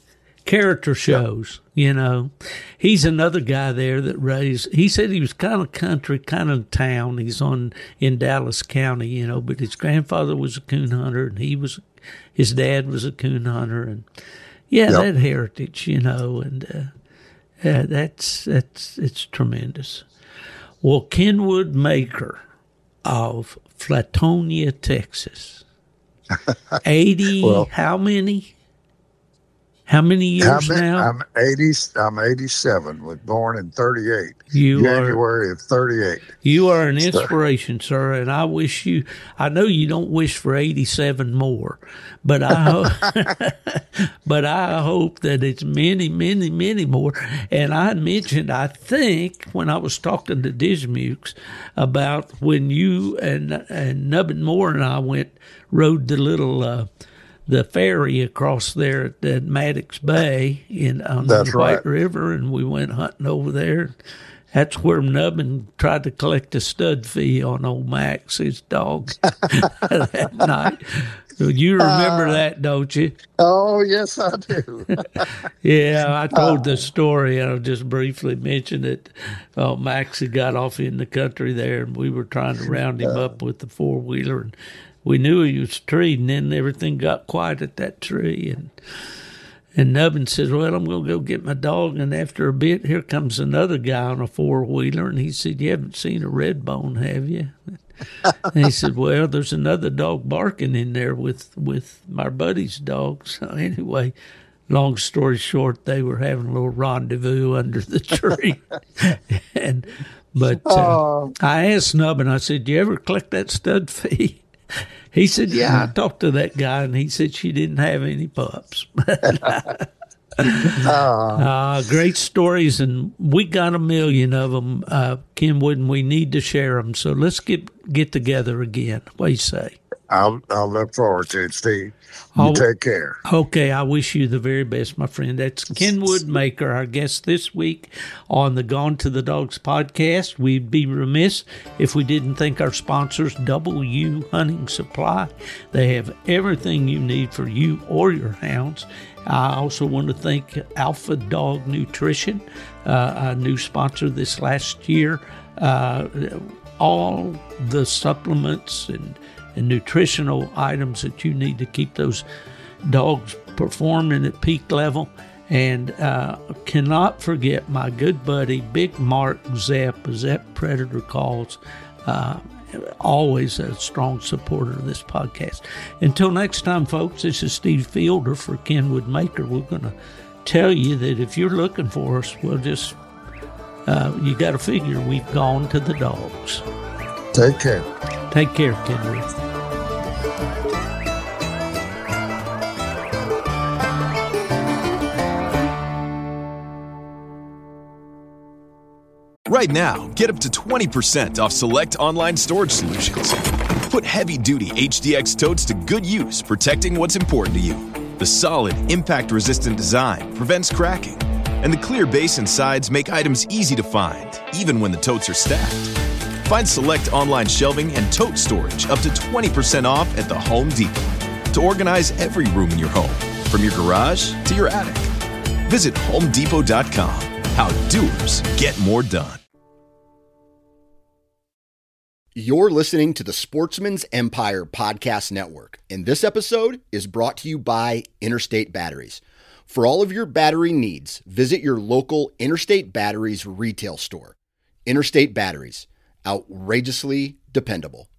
character shows, you know. He's another guy there that raised, he said he was kind of country, kind of town. He's on in Dallas County, you know, but his grandfather was a coon hunter and he was, his dad was a coon hunter. And yeah, yep. that heritage, you know, and uh, yeah, that's, that's, it's tremendous. Well, Kenwood Maker of Flatonia, Texas, eighty, well, how many? How many years I'm, now? I'm eighty. I'm eighty-seven. Was born in thirty-eight. You January are, of thirty-eight. You are an inspiration, so. sir. And I wish you. I know you don't wish for eighty-seven more, but I. Hope, but I hope that it's many, many, many more. And I mentioned, I think, when I was talking to Dismukes about when you and and Nubbin Moore and I went rode the little. Uh, the ferry across there at, at Maddox Bay in on That's the White right. River, and we went hunting over there. That's where Nubbin tried to collect a stud fee on old Max, his dog, that night. So you remember uh, that, don't you? Oh, yes, I do. Yeah, I told the story, and I'll just briefly mention it. Oh, Max had got off in the country there, and we were trying to round him up with the four-wheeler, and we knew he was treed, and then everything got quiet at that tree. And and Nubbin says, well, I'm going to go get my dog. And after a bit, here comes another guy on a four-wheeler. And he said, you haven't seen a red bone, have you? And he said, well, there's another dog barking in there with, with my buddy's dog. So anyway, long story short, they were having a little rendezvous under the tree. and But uh, I asked Nubbin, I said, do you ever collect that stud fee? He said, yeah, I talked to that guy, and he said she didn't have any pups. uh, great stories, and we got a million of them, uh, Kenwood, and we need to share them. So let's get get together again. What do you say? I'll, I'll look forward to it, Steve. You oh, take care. Okay, I wish you the very best, my friend. That's Kenwood Maker, our guest this week on the Gone to the Dogs podcast. We'd be remiss if we didn't thank our sponsors, W Hunting Supply. They have everything you need for you or your hounds. I also want to thank Alpha Dog Nutrition, uh, a new sponsor this last year. Uh, all the supplements and and nutritional items that you need to keep those dogs performing at peak level. And uh, cannot forget my good buddy, Big Mark Zepp, Zepp Predator Calls, uh, always a strong supporter of this podcast. Until next time, folks, this is Steve Fielder for Kenwood Maker. We're going to tell you that if you're looking for us, we'll just, uh, you got to figure we've gone to the dogs. Take care. Take care, Kenwood. Right now, get up to twenty percent off select online storage solutions. Put heavy-duty H D X totes to good use, protecting what's important to you. The solid, impact-resistant design prevents cracking, and the clear base and sides make items easy to find, even when the totes are stacked. Find select online shelving and tote storage up to twenty percent off at the Home Depot to organize every room in your home, from your garage to your attic. Visit home depot dot com. How doers get more done. You're listening to the Sportsman's Empire Podcast Network, and this episode is brought to you by Interstate Batteries. For all of your battery needs, visit your local Interstate Batteries retail store. Interstate Batteries, outrageously dependable.